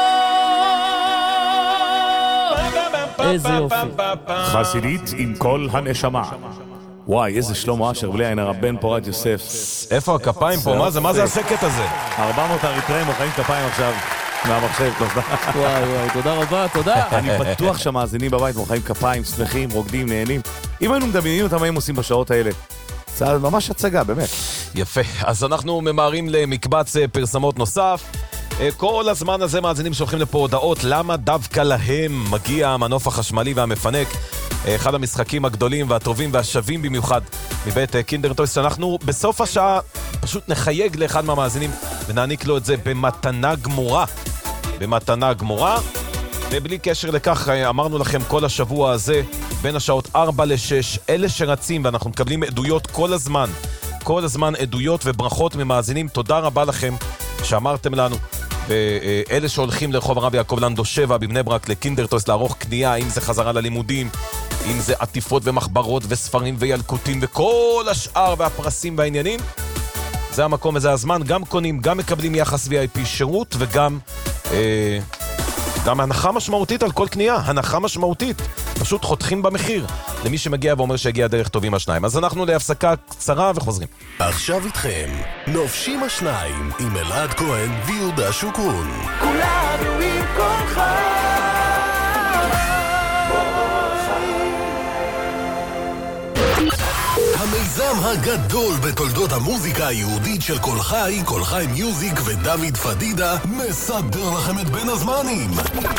איזה יופי. חסידית עם כל הנשמה. וואי, איזה שלמה אשר בלי עין הרב בן פורת יוסף. איפה הכפיים פה? מה זה? מה זה הסקט הזה? ארבע מאות אריתראים מוחאים כפיים עכשיו מהמחשב, תודה. וואי וואי, תודה רבה, תודה. אני בטוח שהמאזינים בבית מוחאים כפיים, שמחים, רוקדים, נהנים. אם היינו מדמיינים אותם, מה הם עושים בשעות האלה? זה ממש הצגה, באמת. יפה, אז אנחנו ממהרים למקבץ פרסמות נוסף. כל הזמן הזה מאזינים שולחים לפה הודעות למה דווקא להם מגיע המנוף החשמלי והמפנק, אחד המשחקים הגדולים והטובים והשווים במיוחד מבית קינדר טויס, שאנחנו בסוף השעה פשוט נחייג לאחד מהמאזינים ונעניק לו את זה במתנה גמורה במתנה גמורה. ובלי קשר לכך אמרנו לכם כל השבוע הזה בין השעות ארבע לשש, אלה שרצים ואנחנו מקבלים עדויות כל הזמן כל הזמן עדויות וברכות ממאזינים, תודה רבה לכם שאמרתם לנו. ואלה שהולכים לרחוב הרב יעקב לנדו שבע בבני ברק לקינדר טויס לערוך קנייה, אם זה חזרה ללימודים, אם זה עטיפות ומחברות וספרים וילקוטים וכל השאר והפרסים והעניינים, זה המקום וזה הזמן, גם קונים, גם מקבלים יחס וי איי פי שירות וגם אה, גם הנחה משמעותית על כל קנייה, הנחה משמעותית, פשוט חותכים במחיר למי שמגיע ואומר שהגיע דרך טובים השניים. אז אנחנו להפסקה קצרה וחוזרים. עכשיו איתכם נופשים השניים עם אלעד כהן ויהודה שוקרון. כולנו עם כל חיים. המיזם הגדול בתולדות המוזיקה היהודית של כל חי, כל חי מיוזיק ודוד פדידה מסדר לכם את בין הזמנים.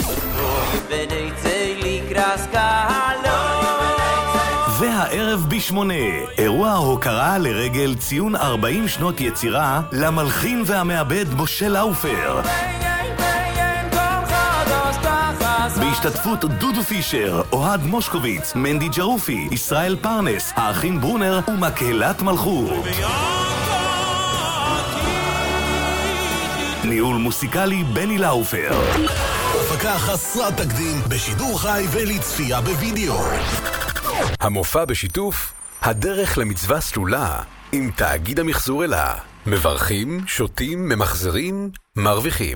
והערב בשמונה, אירוע הוקרה לרגל ציון ארבעים שנות יצירה למלחין והמעבד משה לאופר. בהשתתפות דודו פישר, אוהד מושקוביץ, מנדי ג'רופי, ישראל פרנס, האחים ברונר ומקהלת מלכות. ניהול מוסיקלי בני לאופר. הפקה חסרת תקדים בשידור חי ולצפייה בווידאו. המופע בשיתוף הדרך למצווה סלולה עם תאגיד המחזור אלה. מברכים, שותים, ממחזרים, מרוויחים.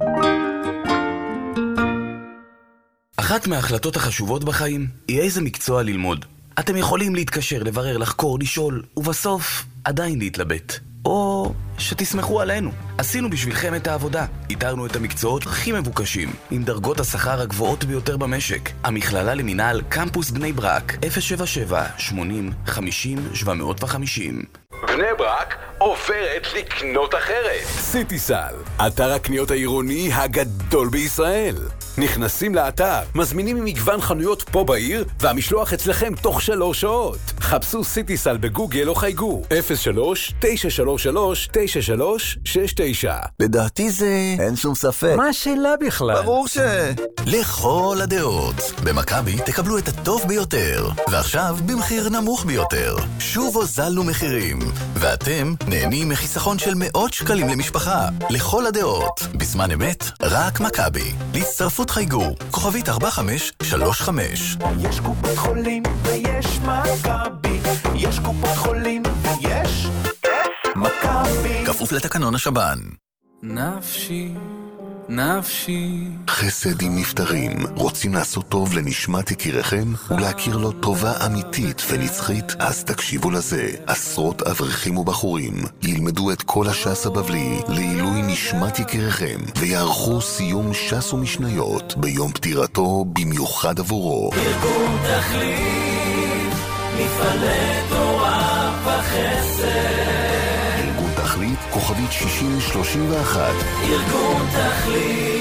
אחת מההחלטות החשובות בחיים היא איזה מקצוע ללמוד. אתם יכולים להתקשר, לברר, לחקור, לשאול, ובסוף עדיין להתלבט. או שתסמכו עלינו. עשינו בשבילכם את העבודה. איתרנו את המקצועות הכי מבוקשים, עם דרגות השכר הגבוהות ביותר במשק. המכללה למינהל קמפוס בני ברק, אפס שבע שבע שמונים חמישים שבע מאות וחמישים. בני ברק עוברת לקנות אחרת. סיטיסל, אתר הקניות העירוני הגדול בישראל. נכנסים לאתר, מזמינים ממגוון חנויות פה בעיר, והמשלוח אצלכם תוך שלוש שעות. חפשו סיטיסל בגוגל או חייגו אפס שלוש תשע שלוש שלוש תשע שלוש שש תשע. לדעתי זה אין שום ספק. מה השאלה בכלל? ברור ש... לכל הדעות. במכבי תקבלו את הטוב ביותר, ועכשיו במחיר נמוך ביותר. שוב הוזלנו מחירים, ואתם נהנים מחיסכון של מאות שקלים למשפחה. לכל הדעות. בזמן אמת, רק מכבי. להצטרפות חייגו, כוכבית ארבע חמש שלוש חמש. יש קופת חולים ויש מכבי. יש קופת חולים ויש מכבי. כפוף לתקנון השב"ן. נפשי, נפשי. חסד עם נפטרים. רוצים לעשות טוב לנשמת יקיריכם ולהכיר לו טובה אמיתית ונצחית? אז תקשיבו לזה. עשרות אברכים ובחורים ילמדו את כל הש"ס הבבלי לעילוי נשמת יקיריכם ויערכו סיום ש"ס ומשניות ביום פטירתו במיוחד עבורו. ארגון תכלית, מפעלי תורה וחסד. תכלית, כוכבית שישים שלושים ואחת. ארגון תכלית.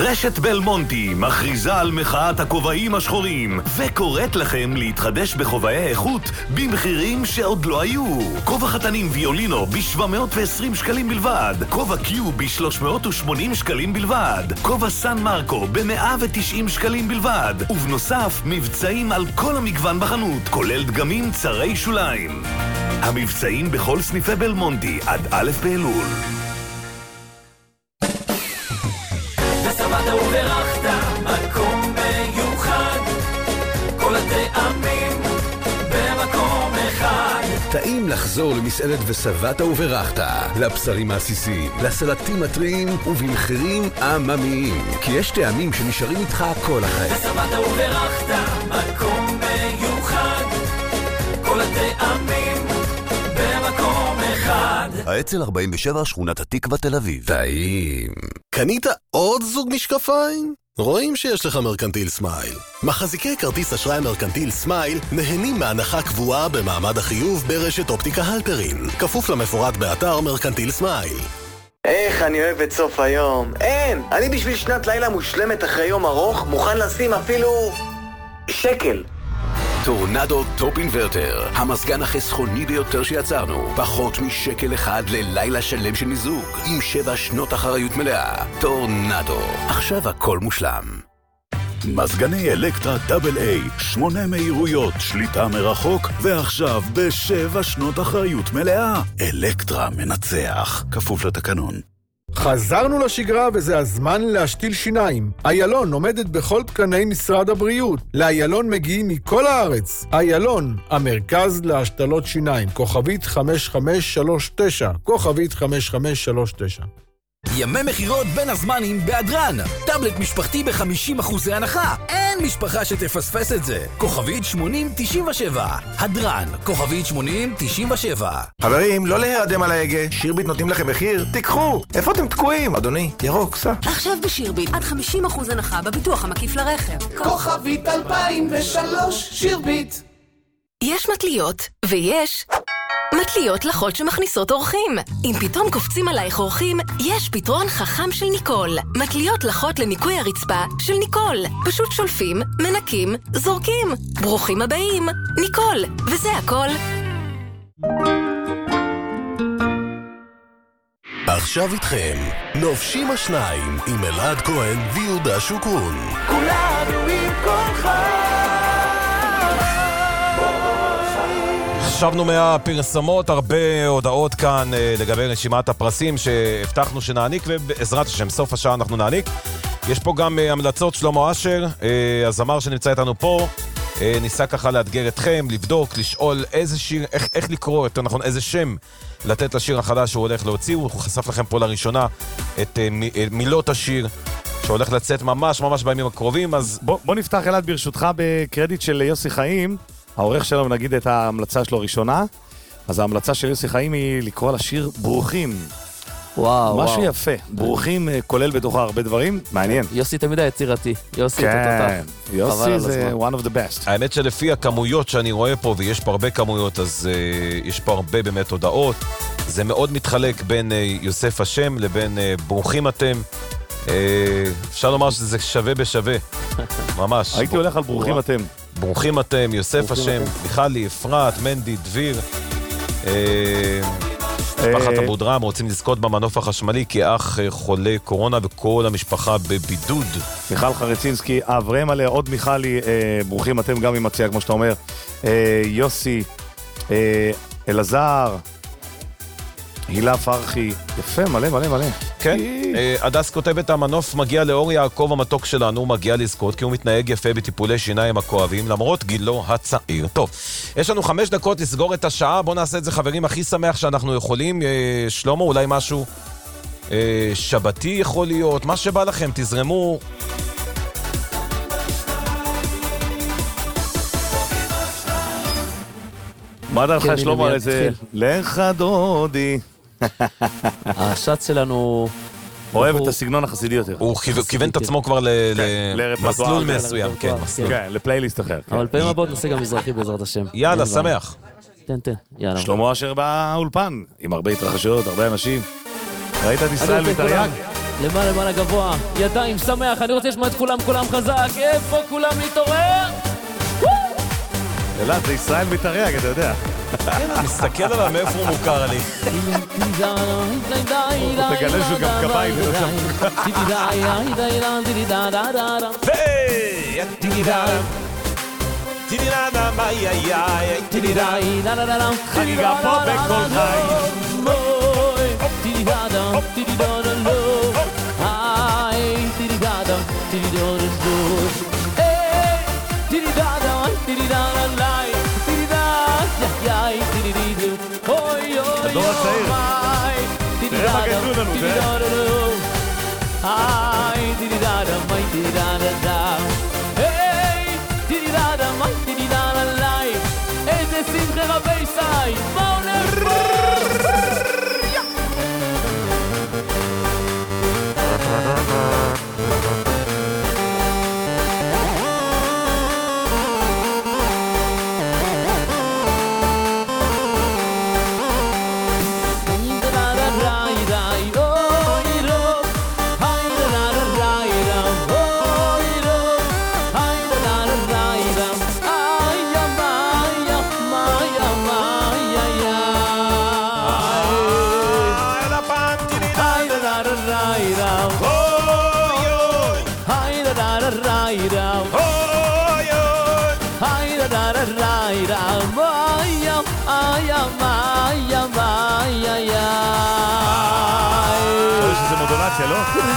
רשת בלמונטי מכריזה על מחאת הכובעים השחורים וקוראת לכם להתחדש בכובעי איכות במחירים שעוד לא היו. כובע חתנים ויולינו ב-שבע מאות ועשרים שקלים בלבד, כובע קיו ב-שלוש מאות ושמונים שקלים בלבד, כובע סן מרקו ב-מאה ותשעים שקלים בלבד, ובנוסף מבצעים על כל המגוון בחנות, כולל דגמים צרי שוליים. המבצעים בכל סניפי בלמונטי עד א' באלול. ושבעת וברכת מקום מיוחד, כל הטעמים במקום אחד. טעים לחזור למסעדת ושבעת וברכת, לבשרים העסיסיים, לסלטים הטריים ובמחירים עממיים, כי יש טעמים שנשארים איתך כל החיים. ושבעת וברכת מקום מיוחד, כל הטעמים במקום אחד. האצ"ל ארבעים ושבע, שכונת התקווה, תל אביב. טעים. קנית עוד זוג משקפיים? רואים שיש לך מרקנטיל סמייל. מחזיקי כרטיס אשראי מרקנטיל סמייל נהנים מהנחה קבועה במעמד החיוב ברשת אופטיקה הלפרין, כפוף למפורט באתר מרקנטיל סמייל. איך אני אוהב את סוף היום. אין! אני בשביל שנת לילה מושלמת אחרי יום ארוך מוכן לשים אפילו שקל. טורנדו טופ אינברטר, המזגן החסכוני ביותר שיצרנו. פחות משקל אחד ללילה שלם של מיזוג, עם שבע שנות אחריות מלאה. טורנדו, עכשיו הכל מושלם. מזגני אלקטרה דאבל איי, שמונה מהירויות, שליטה מרחוק, ועכשיו בשבע שנות אחריות מלאה. אלקטרה מנצח, כפוף לתקנון. חזרנו לשגרה וזה הזמן להשתיל שיניים. איילון עומדת בכל תקני משרד הבריאות. לאיילון מגיעים מכל הארץ. איילון, המרכז להשתלות שיניים. כוכבית חמש חמש שלוש תשע. כוכבית חמש חמש שלוש תשע. ימי מחירות בין הזמנים בהדרן. טאבלט משפחתי ב-חמישים אחוז הנחה. אין משפחה שתפספס את זה. כוכבית שמונים תשעים ושבע. הדרן, כוכבית שמונים תשעים ושבע. חברים, לא להירדם על ההגה. שירביט נותנים לכם מחיר? תיקחו. איפה אתם תקועים? אדוני, ירוק, סע. עכשיו בשירביט, עד חמישים אחוז הנחה בביטוח המקיף לרכב. כוכבית אלפיים ושלוש, שירביט. יש מטליות, ויש מטליות לחות שמכניסות אורחים. אם פתאום קופצים עלייך אורחים, יש פתרון חכם של ניקול. מטליות לחות לניקוי הרצפה של ניקול. פשוט שולפים, מנקים, זורקים. ברוכים הבאים, ניקול. וזה הכל. עכשיו איתכם, נופשים השניים עם אלעד כהן ויהודה שוקרון. כולנו עם כולך. חשבנו מהפרסמות, הרבה הודעות כאן לגבי רשימת הפרסים שהבטחנו שנעניק, ובעזרת השם, סוף השעה אנחנו נעניק. יש פה גם המלצות. שלמה אשר, הזמר שנמצא איתנו פה, ניסה ככה לאתגר אתכם, לבדוק, לשאול איזה שיר, איך, איך לקרוא, יותר נכון, איזה שם לתת לשיר החדש שהוא הולך להוציא. הוא חשף לכם פה לראשונה את מילות השיר שהולך לצאת ממש ממש בימים הקרובים. אז בוא, בוא נפתח אלעד ברשותך בקרדיט של יוסי חיים, העורך שלנו, נגיד את ההמלצה שלו ראשונה. אז ההמלצה של יוסי חיים היא לקרוא לשיר ברוכים. וואו, וואו. משהו יפה. ברוכים כולל בתוכה הרבה דברים. מעניין. יוסי תמיד היצירתי. יוסי כן. יוסי זה one of the best. האמת שלפי הכמויות שאני רואה פה, ויש פה הרבה כמויות, אז uh, יש פה הרבה באמת הודעות. זה מאוד מתחלק בין uh, יוסף השם לבין uh, ברוכים אתם. Uh, אפשר לומר שזה שווה בשווה. ממש. הייתי הולך על ברוכים אתם. ברוכים אתם, יוסף השם, מיכלי, אפרת, מנדי, דביר. משפחת אבודרם רוצים לזכות במנוף החשמלי כי אח חולה קורונה וכל המשפחה בבידוד. מיכל חרצינסקי, אברהם עליה, עוד מיכלי, ברוכים אתם גם עם מציע, כמו שאתה אומר. יוסי, אלעזר, הילה פרחי, יפה, מלא מלא מלא. כן, הדס כותבת, המנוף מגיע לאור יעקב המתוק שלנו, מגיע לזכות כי הוא מתנהג יפה בטיפולי שיניים הכואבים למרות גילו הצעיר. טוב, יש לנו חמש דקות לסגור את השעה, בואו נעשה את זה חברים הכי שמח שאנחנו יכולים. שלמה, אולי משהו שבתי יכול להיות, מה שבא לכם, תזרמו. מה דעתך שלמה על איזה לך דודי? השץ שלנו אוהב את הסגנון החסידי יותר. הוא כיוון את עצמו כבר למסלול מסוים, כן, לפלייליסט אחר. אבל פעמים הבאות נעשה גם מזרחי בעזרת השם. יאללה, שמח. תן, תן, יאללה. שלמה אשר באולפן, עם הרבה התרחשויות, הרבה אנשים. ראית את ישראל מתרי"ג? למעלה למעלה גבוה, ידיים שמח, אני רוצה לשמוע את כולם, כולם חזק, איפה כולם להתעורר? אלעד, זה ישראל מתארח, אתה יודע. מסתכל עליו מאיפה הוא מוכר לי. תגלה שהוא גם קביים, זה לא שם. חגיגה פה בכל חי. הדור הצעיר. תראה מה גדלו לנו, איזה שמחה רבי סי, בואו נפור! שלא?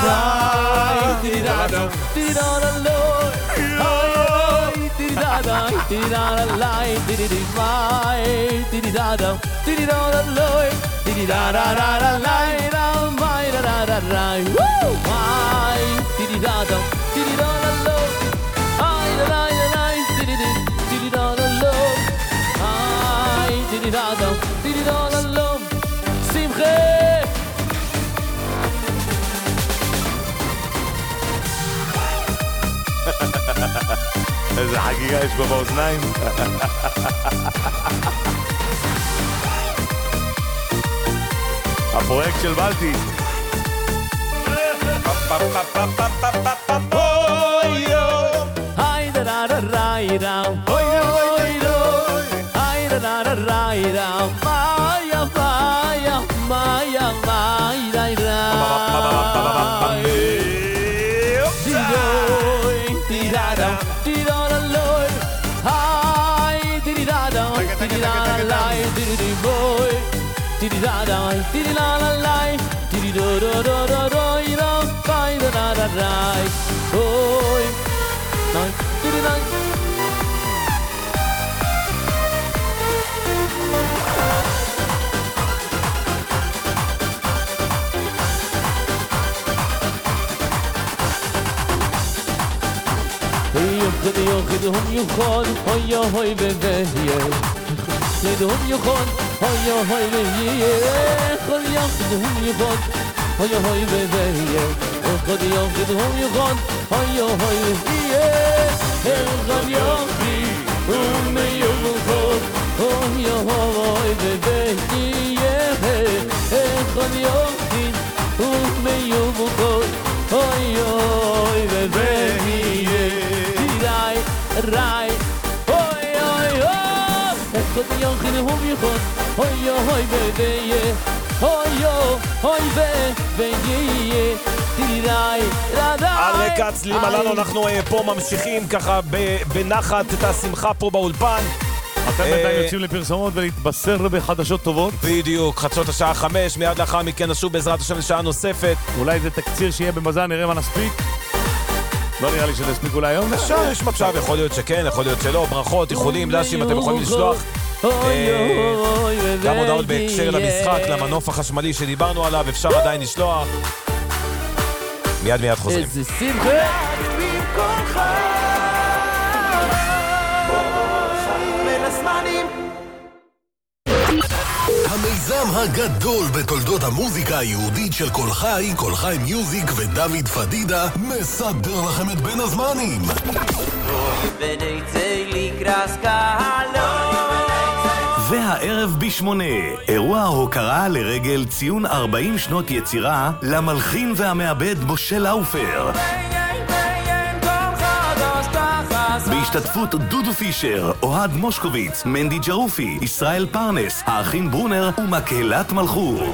איזה חגיגה יש בו באוזניים. הפרויקט של בלטי. خدهم يخون هيا هاي ببهيه خدهم يخون هيا هاي ببهيه خديا خدهم يخون هيا هاي ببهيه خديا خدهم يخون هيا هاي ببهيه خديا خدهم يخون هيا هاي ببهيه خديا خدهم يخون هيا هاي ببهيه راي هوي هوي هوي خد يخنهم يخد هوي هوي بيبي هوي هوي بيبي تيراي על רקע הצלילים הללו אנחנו פה ממשיכים ככה בנחת את השמחה פה באולפן. אתם בינתיים יוצאים לפרסומות ולהתבשר בחדשות טובות. בדיוק, חדשות השעה חמש, מיד לאחר מכן נשוב בעזרת השם לשעה נוספת. אולי זה תקציר שיהיה במזל, נראה מה נספיק. לא נראה לי שזה הספיק אולי היום. אפשר, יש מצב, יכול להיות שכן, יכול להיות שלא. ברכות, איחולים, דשים, אתם יכולים לשלוח. גם הודעות בהקשר למשחק, למנוף החשמלי שדיברנו עליו, אפשר עדיין לשלוח. מיד מיד חוזרים. איזה שמחה! המיזם הגדול בתולדות המוזיקה היהודית של כל חי, כל חי מיוזיק ודוד פדידה מסדר לכם את בין הזמנים. והערב הערב בשמונה, אירוע ההוקרה לרגל ציון ארבעים שנות יצירה למלחין והמעבד משה לאופר. בהשתתפות דודו פישר, אוהד מושקוביץ, מנדי ג'רופי, ישראל פרנס, האחים ברונר ומקהלת מלכות.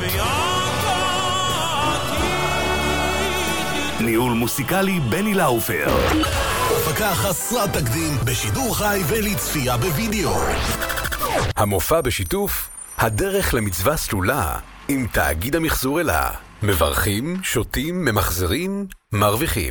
ניהול מוסיקלי בני לאופר. הפקה חסרת תקדים בשידור חי ולצפייה בווידאו. המופע בשיתוף הדרך למצווה סלולה עם תאגיד המחזור אלה. מברכים, שותים, ממחזרים, מרוויחים.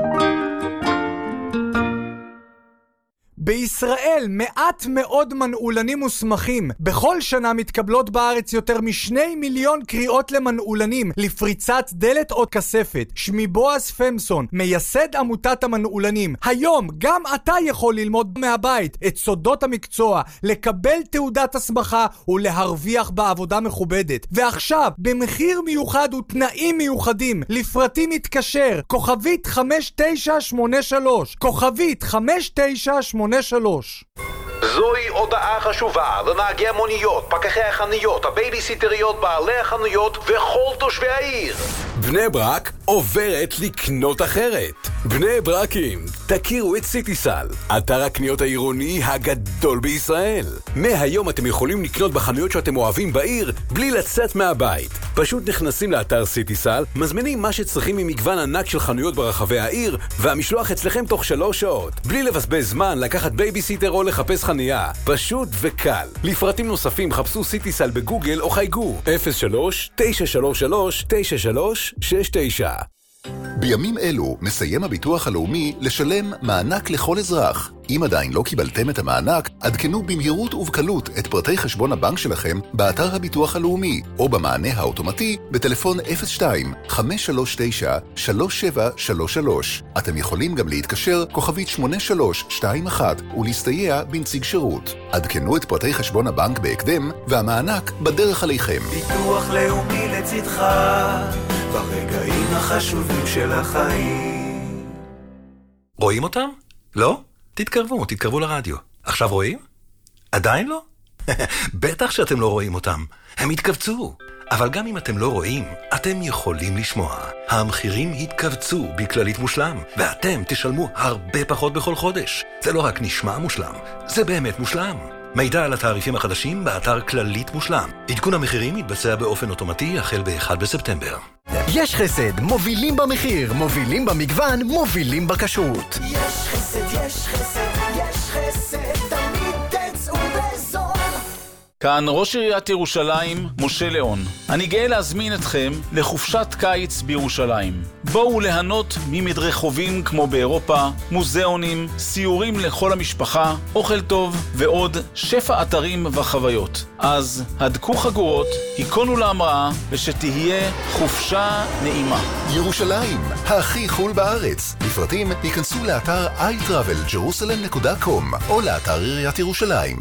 בישראל מעט מאוד מנעולנים מוסמכים. בכל שנה מתקבלות בארץ יותר משני מיליון קריאות למנעולנים לפריצת דלת או כספת. שמי בועז פמסון, מייסד עמותת המנעולנים. היום גם אתה יכול ללמוד מהבית את סודות המקצוע, לקבל תעודת הסמכה ולהרוויח בעבודה מכובדת. ועכשיו, במחיר מיוחד ותנאים מיוחדים, לפרטים מתקשר, כוכבית חמש תשע שמונה שלוש, כוכבית חמש תשע שמונה שלוש. זוהי הודעה חשובה לנהגי המוניות, פקחי החנויות, הבייביסיטריות, בעלי החנויות וכל תושבי העיר. בני ברק עוברת לקנות אחרת. בני ברקים, תכירו את סיטיסל, אתר הקניות העירוני הגדול בישראל. מהיום אתם יכולים לקנות בחנויות שאתם אוהבים בעיר בלי לצאת מהבית. פשוט נכנסים לאתר סיטיסל, מזמינים מה שצריכים ממגוון ענק של חנויות ברחבי העיר, והמשלוח אצלכם תוך שלוש שעות. בלי לבזבז זמן לקחת בייביסיטר או לחפש חניה. פשוט וקל. לפרטים נוספים חפשו סיטיסל בגוגל או חייגו אפס שלוש תשע שלוש שלוש תשע שלוש שש תשע. בימים אלו מסיים הביטוח הלאומי לשלם מענק לכל אזרח. אם עדיין לא קיבלתם את המענק, עדכנו במהירות ובקלות את פרטי חשבון הבנק שלכם באתר הביטוח הלאומי, או במענה האוטומטי בטלפון אפס שתיים חמש שלוש תשע שלוש שבע שלוש שלוש. אתם יכולים גם להתקשר כוכבית שמונה שלוש שתיים אחת ולהסתייע בנציג שירות. עדכנו את פרטי חשבון הבנק בהקדם, והמענק בדרך עליכם. ביטוח לאומי לצדך ברגעים החשובים של החיים. רואים אותם? לא? תתקרבו, תתקרבו לרדיו. עכשיו רואים? עדיין לא? בטח שאתם לא רואים אותם. הם התכווצו. אבל גם אם אתם לא רואים, אתם יכולים לשמוע. המחירים התכווצו בכללית מושלם, ואתם תשלמו הרבה פחות בכל חודש. זה לא רק נשמע מושלם, זה באמת מושלם. מידע על התעריפים החדשים באתר כללית מושלם. עדכון המחירים מתבצע באופן אוטומטי החל ב-אחד בספטמבר. יש חסד, מובילים במחיר, מובילים במגוון, מובילים בכשרות. יש חסד, יש חסד, יש חסד, תמיד תצאו בזול. כאן ראש עיריית ירושלים, משה ליאון. אני גאה להזמין אתכם לחופשת קיץ בירושלים. בואו ליהנות ממדרחובים כמו באירופה, מוזיאונים, סיורים לכל המשפחה, אוכל טוב ועוד שפע אתרים וחוויות. אז הדקו חגורות, היכונו להמראה ושתהיה חופשה נעימה. ירושלים, הכי חול בארץ. לפרטים ייכנסו לאתר איי טראבל ג'רוסלם נקודה קום או לאתר עיריית ירושלים.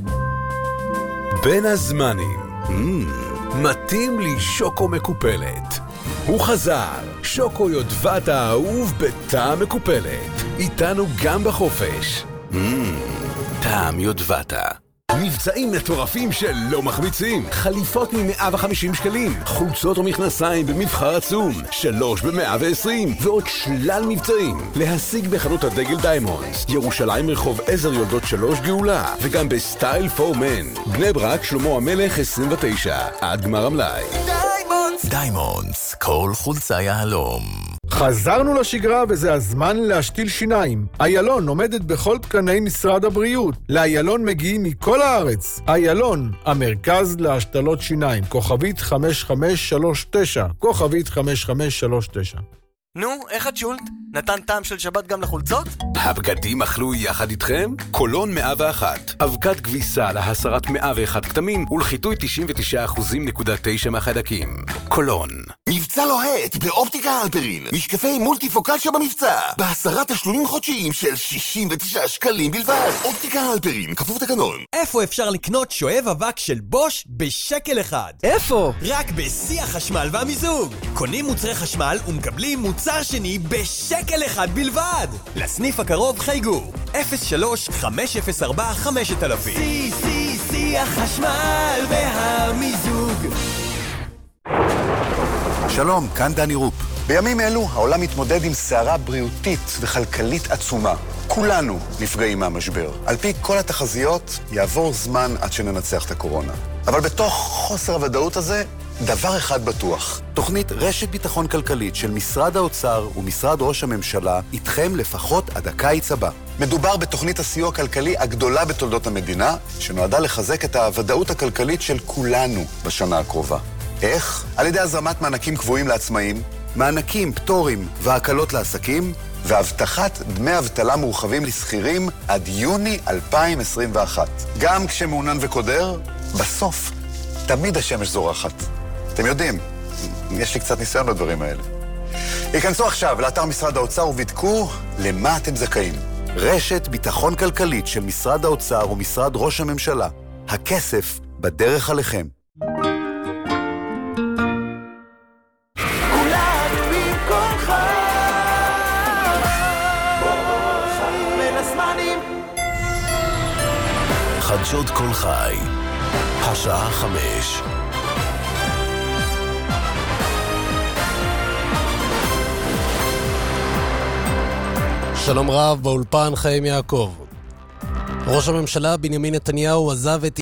בין הזמנים, mm, מתאים לי שוקו מקופלת. הוא חזר, שוקו יודבת האהוב בטעם מקופלת. איתנו גם בחופש. Mm, טעם יודבת. מבצעים מטורפים שלא מחמיצים. חליפות מ-מאה וחמישים שקלים, חולצות ומכנסיים במבחר עצום, שלוש ב-מאה ועשרים, ועוד שלל מבצעים. להשיג בחנות הדגל דיימונדס, ירושלים רחוב עזר יולדות שלוש גאולה, וגם בסטייל פור מן. בני ברק שלמה המלך עשרים ותשע, עד גמר המלאי. דיימונדס! דיימונדס, כל חולצה יהלום. חזרנו לשגרה וזה הזמן להשתיל שיניים. איילון עומדת בכל תקני משרד הבריאות. לאיילון מגיעים מכל הארץ. איילון, המרכז להשתלות שיניים. כוכבית חמש חמש שלוש תשע. כוכבית חמש חמש שלוש תשע. נו, איך את שולט? נתן טעם של שבת גם לחולצות? הבגדים אכלו יחד איתכם? קולון מאה ואחת. אבקת כביסה להסרת מאה ואחת כתמים ולחיטוי תשעים ותשעה אחוז נקודה תשע מהחיידקים. קולון. מבצע לוהט באופטיקה הלפרין. משקפי מולטיפוקציה במבצע. בעשרה תשלומים חודשיים של שישים ותשעה שקלים בלבד. אופטיקה הלפרין, כפוף תקנון. איפה אפשר לקנות שואב אבק של בוש בשקל אחד? איפה? רק בשיא החשמל והמיזוג. קונים מוצרי חשמל ומקבלים מוצר שני בשקל אחד בלבד. לסניף הקרוב חייגו אפס שלוש חמש אפס ארבע חמש אלף. סי סי סי בלי החשמל והמיזוג. שלום, כאן דני רופ. בימים אלו העולם מתמודד עם סערה בריאותית וכלכלית עצומה. כולנו נפגעים מהמשבר. על פי כל התחזיות, יעבור זמן עד שננצח את הקורונה. אבל בתוך חוסר הוודאות הזה, דבר אחד בטוח. תוכנית רשת ביטחון כלכלית של משרד האוצר ומשרד ראש הממשלה איתכם לפחות עד הקיץ הבא. מדובר בתוכנית הסיוע הכלכלי הגדולה בתולדות המדינה, שנועדה לחזק את הוודאות הכלכלית של כולנו בשנה הקרובה. איך? על ידי הזרמת מענקים קבועים לעצמאים, מענקים, פטורים והקלות לעסקים, והבטחת דמי אבטלה מורחבים לשכירים עד יוני אלפיים עשרים ואחת. גם כשמעונן וקודר, בסוף תמיד השמש זורחת. אתם יודעים, יש לי קצת ניסיון בדברים האלה. היכנסו עכשיו לאתר משרד האוצר ובדקו למה אתם זכאים. רשת ביטחון כלכלית של משרד האוצר ומשרד ראש הממשלה. הכסף בדרך עליכם. חדשות כל חי, השעה חמש. שלום רב, באולפן חיים יעקב. ראש הממשלה בנימין נתניהו עזב את